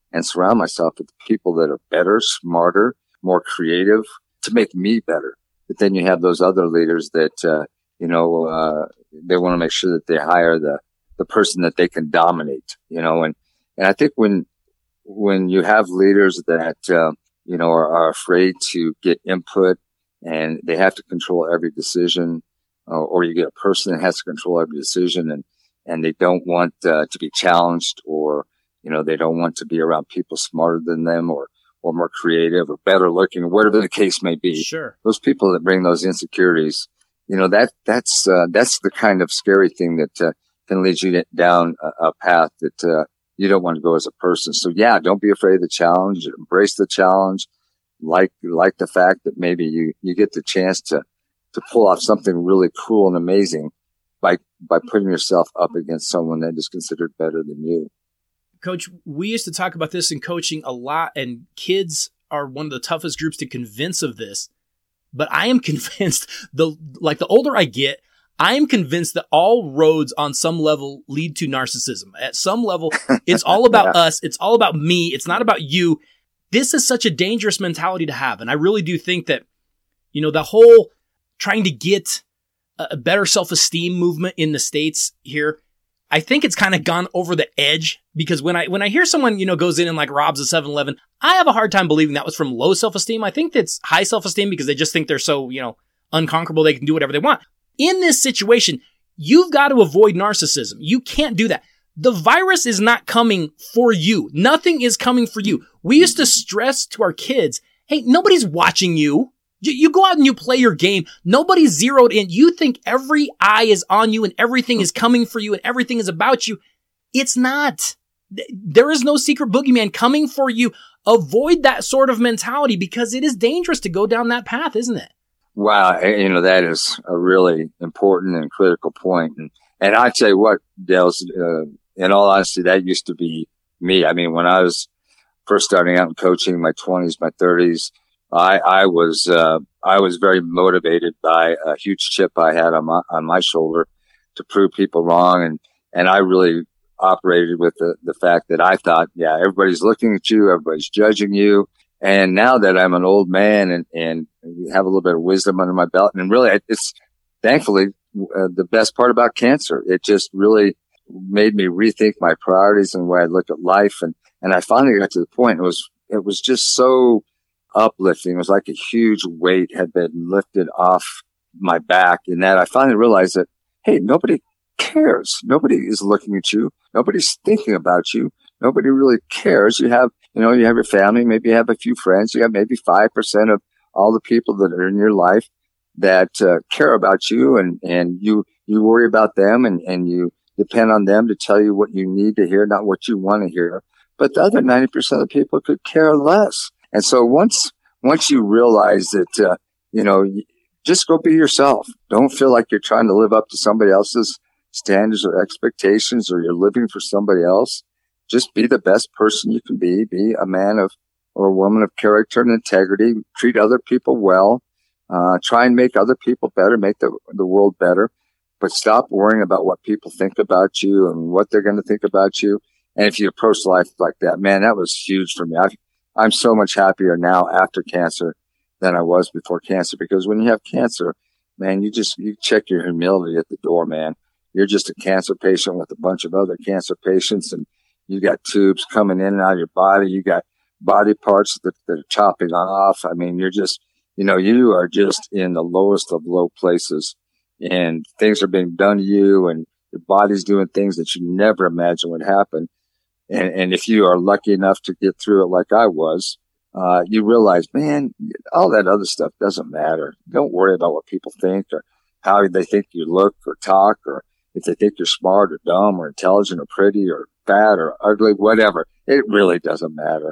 and surround myself with people that are better, smarter, more creative to make me better. But then you have those other leaders that, uh, you know, uh, they want to make sure that they hire the, the person that they can dominate, you know, and, and I think when, when you have leaders that, uh, you know, are, are afraid to get input and they have to control every decision, uh, or you get a person that has to control every decision and, and they don't want, uh, to be challenged, or, you know, they don't want to be around people smarter than them or, or more creative or better looking, or whatever the case may be. Sure. Those people that bring those insecurities, you know, that, that's, uh, that's the kind of scary thing that, uh, can lead you down a, a path that, uh, you don't want to go as a person. So yeah, don't be afraid of the challenge. Embrace the challenge. Like, like the fact that maybe you, you get the chance to, to pull off something really cool and amazing by, by putting yourself up against someone that is considered better than you. Coach, we used to talk about this in coaching a lot, and kids are one of the toughest groups to convince of this. But I am convinced, the like the older I get, I am convinced that all roads on some level lead to narcissism. At some level, it's all about yeah. us. It's all about me. It's not about you. This is such a dangerous mentality to have. And I really do think that, you know, the whole trying to get a better self-esteem movement in the States here, I think it's kind of gone over the edge, because when I when I hear someone, you know, goes in and like robs a seven eleven, I have a hard time believing that was from low self-esteem. I think that's high self-esteem because they just think they're so, you know, unconquerable, they can do whatever they want. In this situation, you've got to avoid narcissism. You can't do that. The virus is not coming for you. Nothing is coming for you. We used to stress to our kids, hey, nobody's watching you. You, you go out and you play your game. Nobody's zeroed in. You think every eye is on you and everything is coming for you and everything is about you. It's not. There is no secret boogeyman coming for you. Avoid that sort of mentality because it is dangerous to go down that path, isn't it? Wow. You know, that is a really important and critical point. And, and I tell you what, Dale, uh, in all honesty, that used to be me. I mean, when I was first starting out in coaching in my twenties, my thirties, I, I was, uh, I was very motivated by a huge chip I had on my, on my shoulder to prove people wrong. And, and I really operated with the, the fact that I thought, yeah, everybody's looking at you. Everybody's judging you. And now that I'm an old man and, and have a little bit of wisdom under my belt, and really it's thankfully uh, the best part about cancer. It just really made me rethink my priorities and the way I look at life. And, and I finally got to the point. It was, it was just so uplifting. It was like a huge weight had been lifted off my back, in that I finally realized that, hey, nobody cares. Nobody is looking at you. Nobody's thinking about you. Nobody really cares. You have, you know, you have your family, maybe you have a few friends. You have maybe five percent of all the people that are in your life that uh, care about you, and, and you, you worry about them, and, and you depend on them to tell you what you need to hear, not what you want to hear. But the other ninety percent of people could care less. And so once, once you realize that, uh, you know, just go be yourself. Don't feel like you're trying to live up to somebody else's standards or expectations, or you're living for somebody else. Just be the best person you can be. Be a man of or a woman of character and integrity. Treat other people well. Uh, try and make other people better, make the, the world better. But stop worrying about what people think about you and what they're going to think about you. And if you approach life like that, man, that was huge for me. I've, I'm so much happier now after cancer than I was before cancer, because when you have cancer, man, you just, you check your humility at the door, man. You're just a cancer patient with a bunch of other cancer patients, and you got tubes coming in and out of your body. You got body parts that, that are chopping off. I mean, you're just, you know, you are just in the lowest of low places, and things are being done to you, and your body's doing things that you never imagined would happen. And, and if you are lucky enough to get through it like I was, uh, you realize, man, all that other stuff doesn't matter. Don't worry about what people think or how they think you look or talk, or if they think you're smart or dumb or intelligent or pretty or fat or ugly, whatever. It really doesn't matter.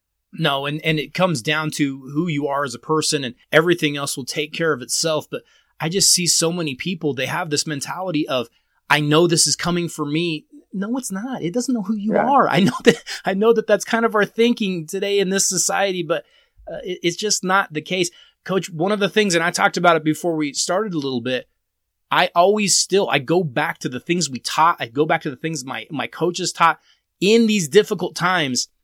No, and, and it comes down to who you are as a person, and everything else will take care of itself. But I just see so many people, they have this mentality of, I know this is coming for me. No, it's not. It doesn't know who you yeah. are. I know that, I know that that's kind of our thinking today in this society, but uh, it, it's just not the case. Coach, one of the things, and I talked about it before we started a little bit, I always still, I go back to the things we taught. I go back to the things my, my coaches taught in these difficult times.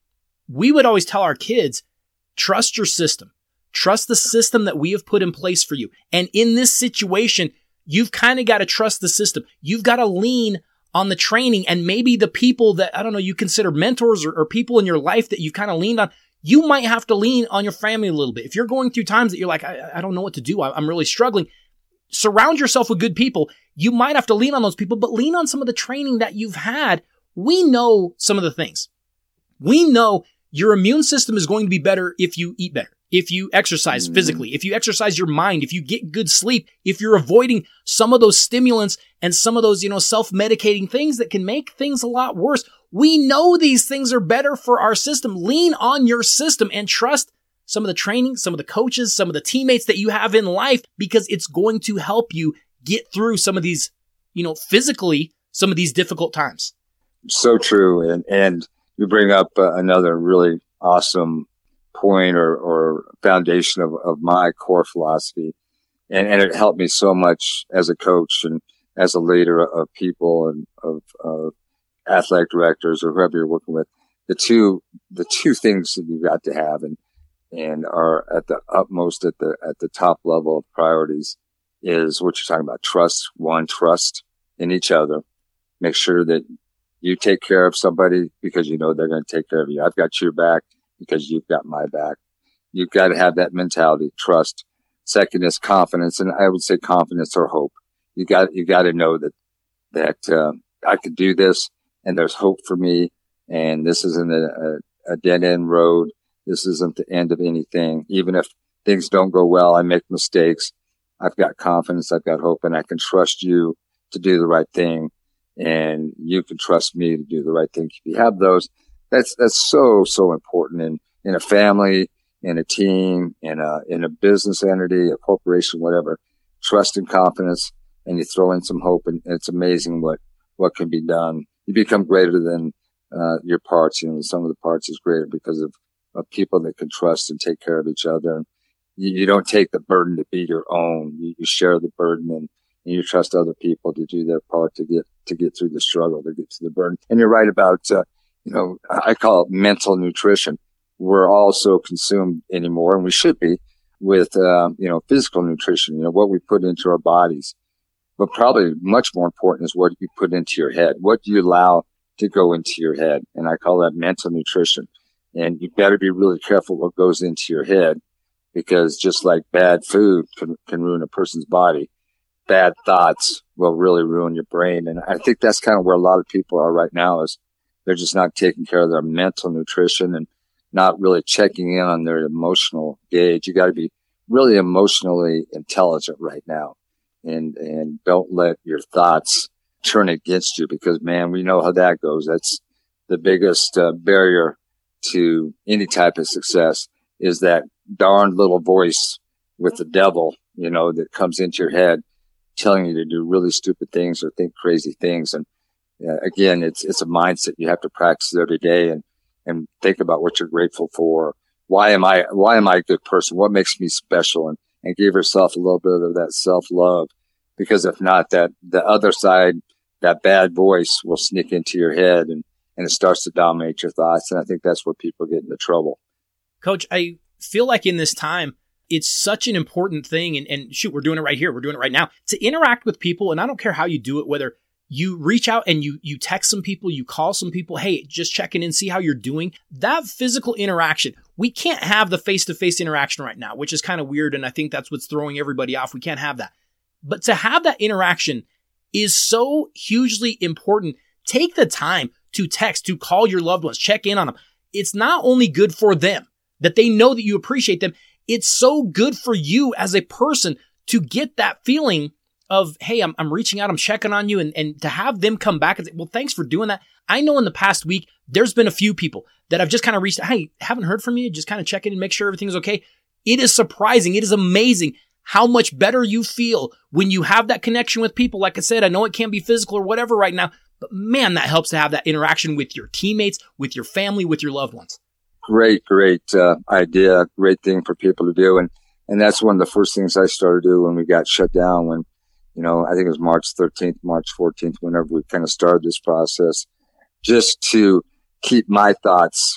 we would always tell our kids, trust your system. Trust the system that we have put in place for you. And in this situation, you've kind of got to trust the system. You've got to lean on the training, and maybe the people that, I don't know, you consider mentors or, or people in your life that you've kind of leaned on. You might have to lean on your family a little bit. If you're going through times that you're like, I, I don't know what to do, I, I'm really struggling, surround yourself with good people. You might have to lean on those people, but lean on some of the training that you've had. We know some of the things. We know your immune system is going to be better if you eat better, if you exercise Mm-hmm. physically, if you exercise your mind, if you get good sleep, if you're avoiding some of those stimulants and some of those, you know, self-medicating things that can make things a lot worse. We know these things are better for our system. Lean on your system and trust some of the training, some of the coaches, some of the teammates that you have in life, because it's going to help you get through some of these, you know, physically, some of these difficult times. So true. And, and you bring up uh, another really awesome point or, or foundation of, of my core philosophy. And, and it helped me so much as a coach and as a leader of people and of, of athletic directors or whoever you're working with. The two, the two things that you've got to have and, and are at the utmost at the, at the top level of priorities is what you're talking about. Trust. One, trust in each other. Make sure that you take care of somebody because you know they're going to take care of you. I've got your back because you've got my back. You've got to have that mentality, trust. Second is confidence. And I would say confidence or hope. You got, you got to know that, that, uh, I could do this and there's hope for me. And this isn't a, a, a dead end road. This isn't the end of anything. Even if things don't go well, I make mistakes. I've got confidence. I've got hope, and I can trust you to do the right thing. And you can trust me to do the right thing. If you have those, that's, that's so, so important in, in a family, in a team, in a, in a business entity, a corporation, whatever. Trust and confidence, and you throw in some hope, and it's amazing what, what can be done. You become greater than, uh, your parts. You know, some of the parts is greater because of, of people that can trust and take care of each other. And you, you don't take the burden to be your own. You, you share the burden, and, and you trust other people to do their part to get, to get through the struggle, to get to the burden. And you're right about, uh, you know, I call it mental nutrition. We're all so consumed anymore, and we should be, with, uh, you know, physical nutrition, you know, what we put into our bodies. But probably much more important is what you put into your head. What do you allow to go into your head? And I call that mental nutrition. And you better be really careful what goes into your head, because just like bad food can, can ruin a person's body, bad thoughts will really ruin your brain. And I think that's kind of where a lot of people are right now, is they're just not taking care of their mental nutrition and not really checking in on their emotional gauge. You got to be really emotionally intelligent right now, and, and don't let your thoughts turn against you, because man, we know how that goes. That's the biggest uh, barrier to any type of success, is that darned little voice with the devil, you know, that comes into your head telling you to do really stupid things or think crazy things. And uh, again, it's, it's a mindset you have to practice every day, and, and think about what you're grateful for. Why am I, why am I a good person? What makes me special? And, and give yourself a little bit of that self-love, because if not, that the other side, that bad voice will sneak into your head, and, and it starts to dominate your thoughts. And I think that's where people get into trouble. Coach, I feel like in this time, it's such an important thing. And, and shoot, we're doing it right here. We're doing it right now, to interact with people. And I don't care how you do it, whether you reach out and you, you text some people, you call some people, hey, just checking in, see how you're doing. That physical interaction, we can't have the face-to-face interaction right now, which is kind of weird. And I think that's what's throwing everybody off. We can't have that. But to have that interaction is so hugely important. Take the time to text, to call your loved ones, check in on them. It's not only good for them that they know that you appreciate them. It's so good for you as a person to get that feeling of, hey, I'm, I'm reaching out, I'm checking on you, and, and to have them come back and say, well, thanks for doing that. I know in the past week, there's been a few people that I've just kind of reached, hey, haven't heard from you, just kind of check in and make sure everything's okay. It is surprising. It is amazing how much better you feel when you have that connection with people. Like I said, I know it can't be physical or whatever right now, but man, that helps to have that interaction with your teammates, with your family, with your loved ones. Great, great uh, idea. Great thing for people to do. And, and that's one of the first things I started to do when we got shut down, when, you know, I think it was March thirteenth, March fourteenth, whenever we kind of started this process, just to keep my thoughts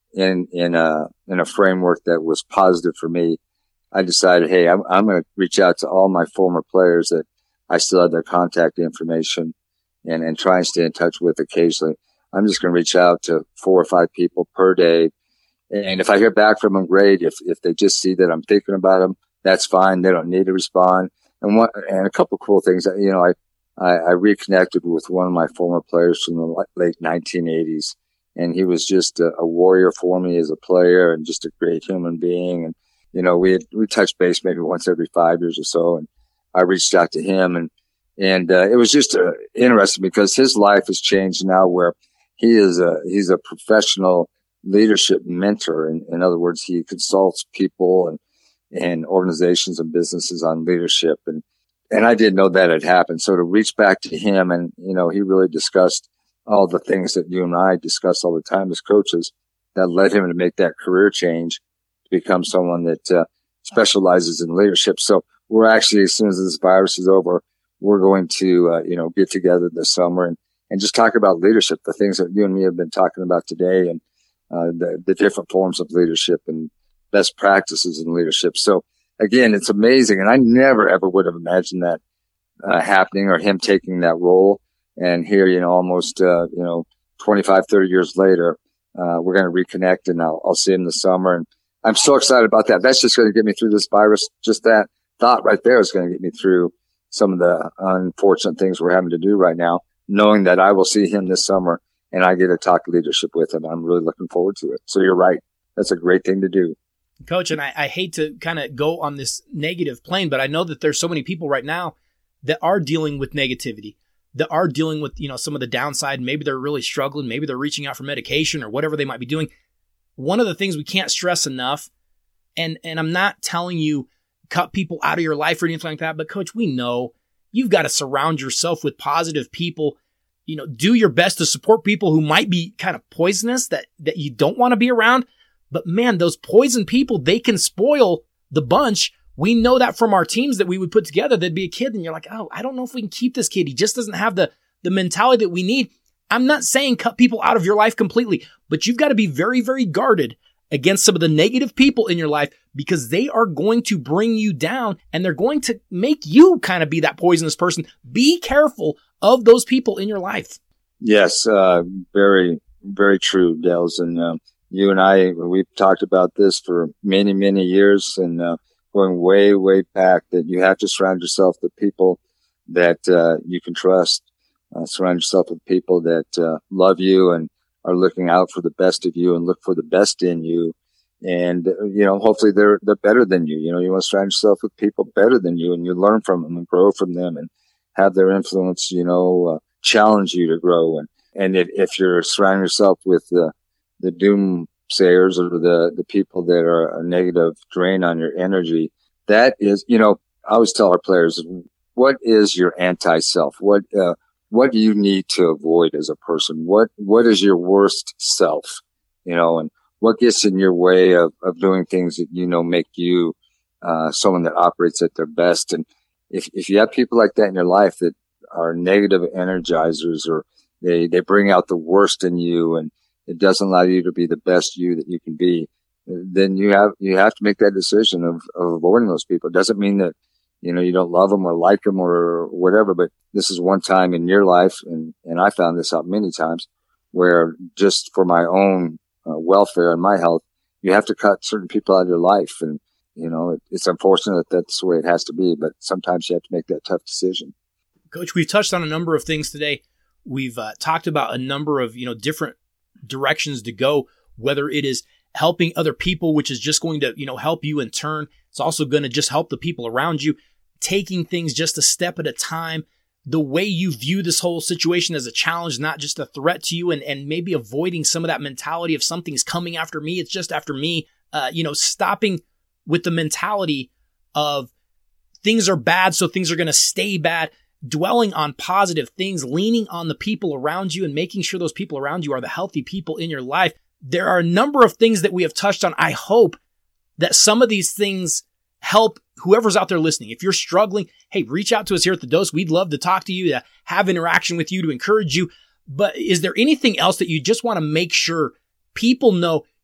in, in a, in a framework that was positive for me, I decided, hey, I'm, I'm going to reach out to all my former players that I still have their contact information and, and try and stay in touch with occasionally. I'm just going to reach out to four or five people per day. And if I hear back from them, great. If, if they just see that I'm thinking about them, that's fine. They don't need to respond. And one, and a couple of cool things that, you know, I, I, I reconnected with one of my former players from the late nineteen eighties. And he was just a, a warrior for me as a player and just a great human being. And, you know, we had, we touched base maybe once every five years or so. And I reached out to him and, and, uh, it was just uh, interesting because his life has changed now where he is a, he's a professional leadership mentor. In, in other words, he consults people and, and organizations and businesses on leadership. And, and I didn't know that had happened. So to reach back to him and, you know, he really discussed all the things that you and I discuss all the time as coaches that led him to make that career change to become someone that uh, specializes in leadership. So we're actually, as soon as this virus is over, we're going to, uh, you know, get together this summer and, and just talk about leadership, the things that you and me have been talking about today and uh, the, the different forms of leadership and best practices in leadership. So again, it's amazing. And I never ever would have imagined that uh, happening or him taking that role. And here, you know, almost, uh, you know, twenty-five, thirty years later, uh, we're going to reconnect and I'll, I'll see him this summer. And I'm so excited about that. That's just going to get me through this virus. Just that thought right there is going to get me through some of the unfortunate things we're having to do right now, knowing that I will see him this summer and I get to talk leadership with him. I'm really looking forward to it. So you're right. That's a great thing to do. Coach, and I, I hate to kind of go on this negative plane, but I know that there's so many people right now that are dealing with negativity, that are dealing with, you know, some of the downside. Maybe they're really struggling. Maybe they're reaching out for medication or whatever they might be doing. One of the things we can't stress enough, and, and I'm not telling you cut people out of your life or anything like that, but Coach, we know you've got to surround yourself with positive people. You know, do your best to support people who might be kind of poisonous that, that you don't want to be around. But man, those poison people, they can spoil the bunch. We know that from our teams that we would put together. There'd be a kid and you're like, oh, I don't know if we can keep this kid. He just doesn't have the, the mentality that we need. I'm not saying cut people out of your life completely, but you've got to be very, very guarded against some of the negative people in your life because they are going to bring you down and they're going to make you kind of be that poisonous person. Be careful of those people in your life. Yes, uh, very, very true, Dels. And, um, you and I, we've talked about this for many, many years and uh, going way, way back that you have to surround yourself with people that uh, you can trust. Uh, surround yourself with people that uh, love you and are looking out for the best of you and look for the best in you. And, uh, you know, hopefully they're, they're better than you. You know, you want to surround yourself with people better than you and you learn from them and grow from them and have their influence, you know, uh, challenge you to grow. And, and if, if you're surrounding yourself with uh, the doomsayers or the, the people that are a negative drain on your energy, that is, you know, I always tell our players, what is your anti-self? What, uh, what do you need to avoid as a person? What, what is your worst self? You know, and what gets in your way of, of doing things that, you know, make you, uh, someone that operates at their best. And if, if you have people like that in your life that are negative energizers or they, they bring out the worst in you and it doesn't allow you to be the best you that you can be, then you have, you have to make that decision of, of avoiding those people. It doesn't mean that, you know, you don't love them or like them or whatever, but this is one time in your life. And, and I found this out many times where just for my own uh, welfare and my health, you have to cut certain people out of your life. And, you know, it, it's unfortunate that that's the way it has to be, but sometimes you have to make that tough decision. Coach, we've touched on a number of things today. We've uh, talked about a number of, you know, different directions to go, whether it is helping other people, which is just going to, you know, help you in turn. It's also going to just help the people around you, taking things just a step at a time, the way you view this whole situation as a challenge, not just a threat to you, and, and maybe avoiding some of that mentality of something's coming after me, it's just after me, uh, you know, stopping with the mentality of things are bad, so things are going to stay bad, dwelling on positive things, leaning on the people around you and making sure those people around you are the healthy people in your life. There are a number of things that we have touched on. I hope that some of these things help whoever's out there listening. If you're struggling, hey, reach out to us here at The Dose. We'd love to talk to you, to have interaction with you, to encourage you. But is there anything else that you just want to make sure people know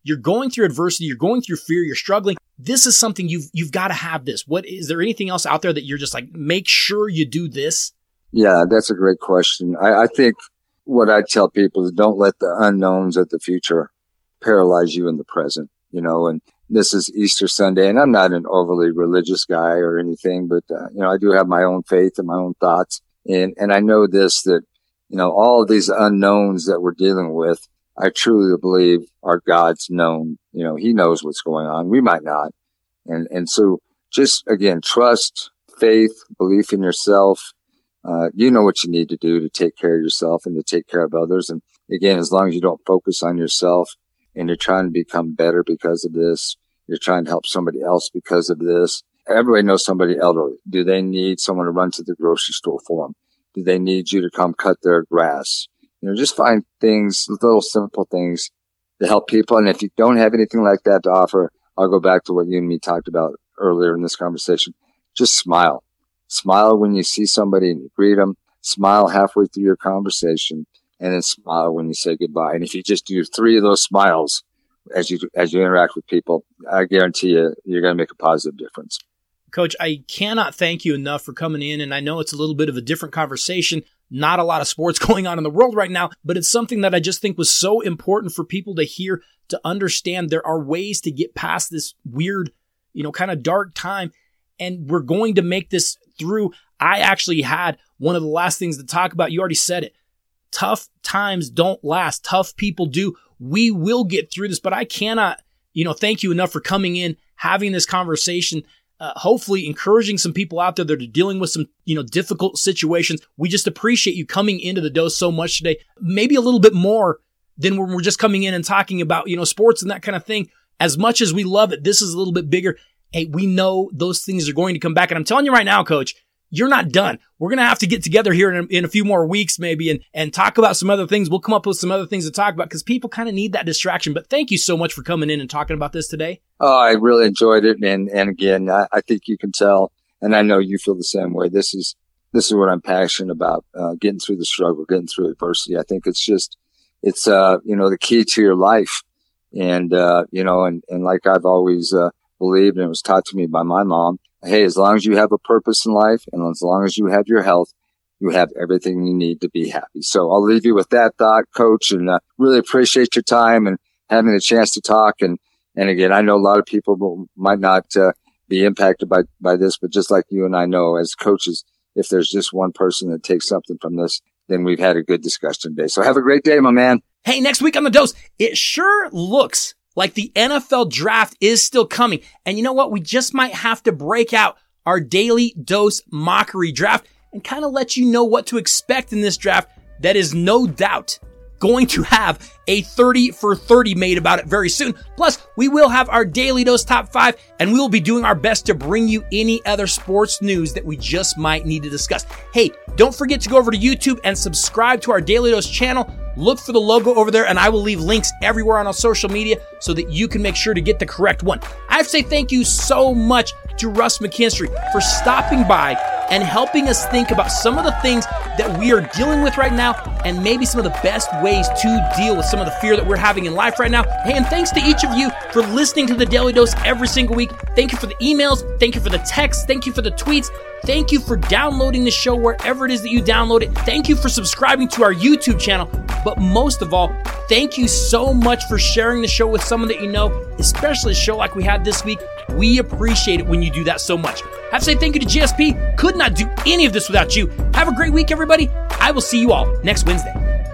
you're going through adversity, you're going through fear, you're struggling. This is something you've, you've got to have this. What, is there anything else out there that you're just like, make sure you do this? Yeah, that's a great question. I, I think what I tell people is don't let the unknowns of the future paralyze you in the present, you know, and this is Easter Sunday, and I'm not an overly religious guy or anything, but, uh, you know, I do have my own faith and my own thoughts. And, and I know this, that, you know, all of these unknowns that we're dealing with, I truly believe are God's known. You know, he knows what's going on. We might not. And, and so just again, trust, faith, belief in yourself. Uh, you know what you need to do to take care of yourself and to take care of others. And again, as long as you don't focus on yourself and you're trying to become better because of this, you're trying to help somebody else because of this. Everybody knows somebody elderly. Do they need someone to run to the grocery store for them? Do they need you to come cut their grass? You know, just find things, little simple things to help people. And if you don't have anything like that to offer, I'll go back to what you and me talked about earlier in this conversation. Just smile. Smile when you see somebody and you greet them. Smile halfway through your conversation, and then smile when you say goodbye. And if you just do three of those smiles as you as you interact with people, I guarantee you, you're going to make a positive difference. Coach, I cannot thank you enough for coming in, and I know it's a little bit of a different conversation. Not a lot of sports going on in the world right now, but it's something that I just think was so important for people to hear, to understand there are ways to get past this weird, you know, kind of dark time, and we're going to make this through. I actually had one of the last things to talk about. You already said it. Tough times don't last. Tough people do. We will get through this, but I cannot, you know, thank you enough for coming in, having this conversation, uh, hopefully encouraging some people out there that are dealing with some, you know, difficult situations. We just appreciate you coming into the dose so much today, maybe a little bit more than when we're just coming in and talking about, you know, sports and that kind of thing. As much as we love it, this is a little bit bigger. Hey, we know those things are going to come back. And I'm telling you right now, Coach, you're not done. We're going to have to get together here in a, in a few more weeks maybe and, and talk about some other things. We'll come up with some other things to talk about because people kind of need that distraction. But thank you so much for coming in and talking about this today. Oh, I really enjoyed it. And, and again, I, I think you can tell, and I know you feel the same way. This is, this is what I'm passionate about, uh, getting through the struggle, getting through adversity. I think it's just, it's, uh, you know, the key to your life. And, uh, you know, and, and like I've always, uh, believed, and it was taught to me by my mom, hey, as long as you have a purpose in life and as long as you have your health, you have everything you need to be happy. So I'll leave you with that thought, Coach, and uh, really appreciate your time and having a chance to talk. And, and again, I know a lot of people might not uh, be impacted by, by this, but just like you and I know as coaches, if there's just one person that takes something from this, then we've had a good discussion today. So have a great day, my man. Hey, next week on The Dose, it sure looks like the N F L draft is still coming. And you know what? We just might have to break out our Daily Dose Mockery Draft and kind of let you know what to expect in this draft that is no doubt going to have a thirty for thirty made about it very soon. Plus, we will have our Daily Dose Top five, and we will be doing our best to bring you any other sports news that we just might need to discuss. Hey, don't forget to go over to YouTube and subscribe to our Daily Dose channel. Look for the logo over there, and I will leave links everywhere on our social media so that you can make sure to get the correct one. I have to say thank you so much to Russ McKinstry for stopping by and helping us think about some of the things that we are dealing with right now and maybe some of the best ways to deal with some of the fear that we're having in life right now. Hey, and thanks to each of you for listening to the Daily Dose every single week. Thank you for the emails. Thank you for the texts. Thank you for the tweets. Thank you for downloading the show wherever it is that you download it. Thank you for subscribing to our YouTube channel. But most of all, thank you so much for sharing the show with someone that you know, especially a show like we had this week. We appreciate it when you do that so much. I have to say thank you to G S P. Could not do any of this without you. Have a great week, everybody. I will see you all next Wednesday.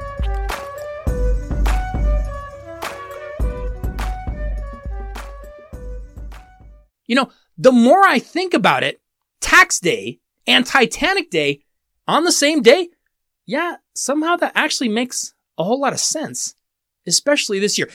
You know, the more I think about it, Tax Day and Titanic Day on the same day, yeah, somehow that actually makes a whole lot of sense, especially this year.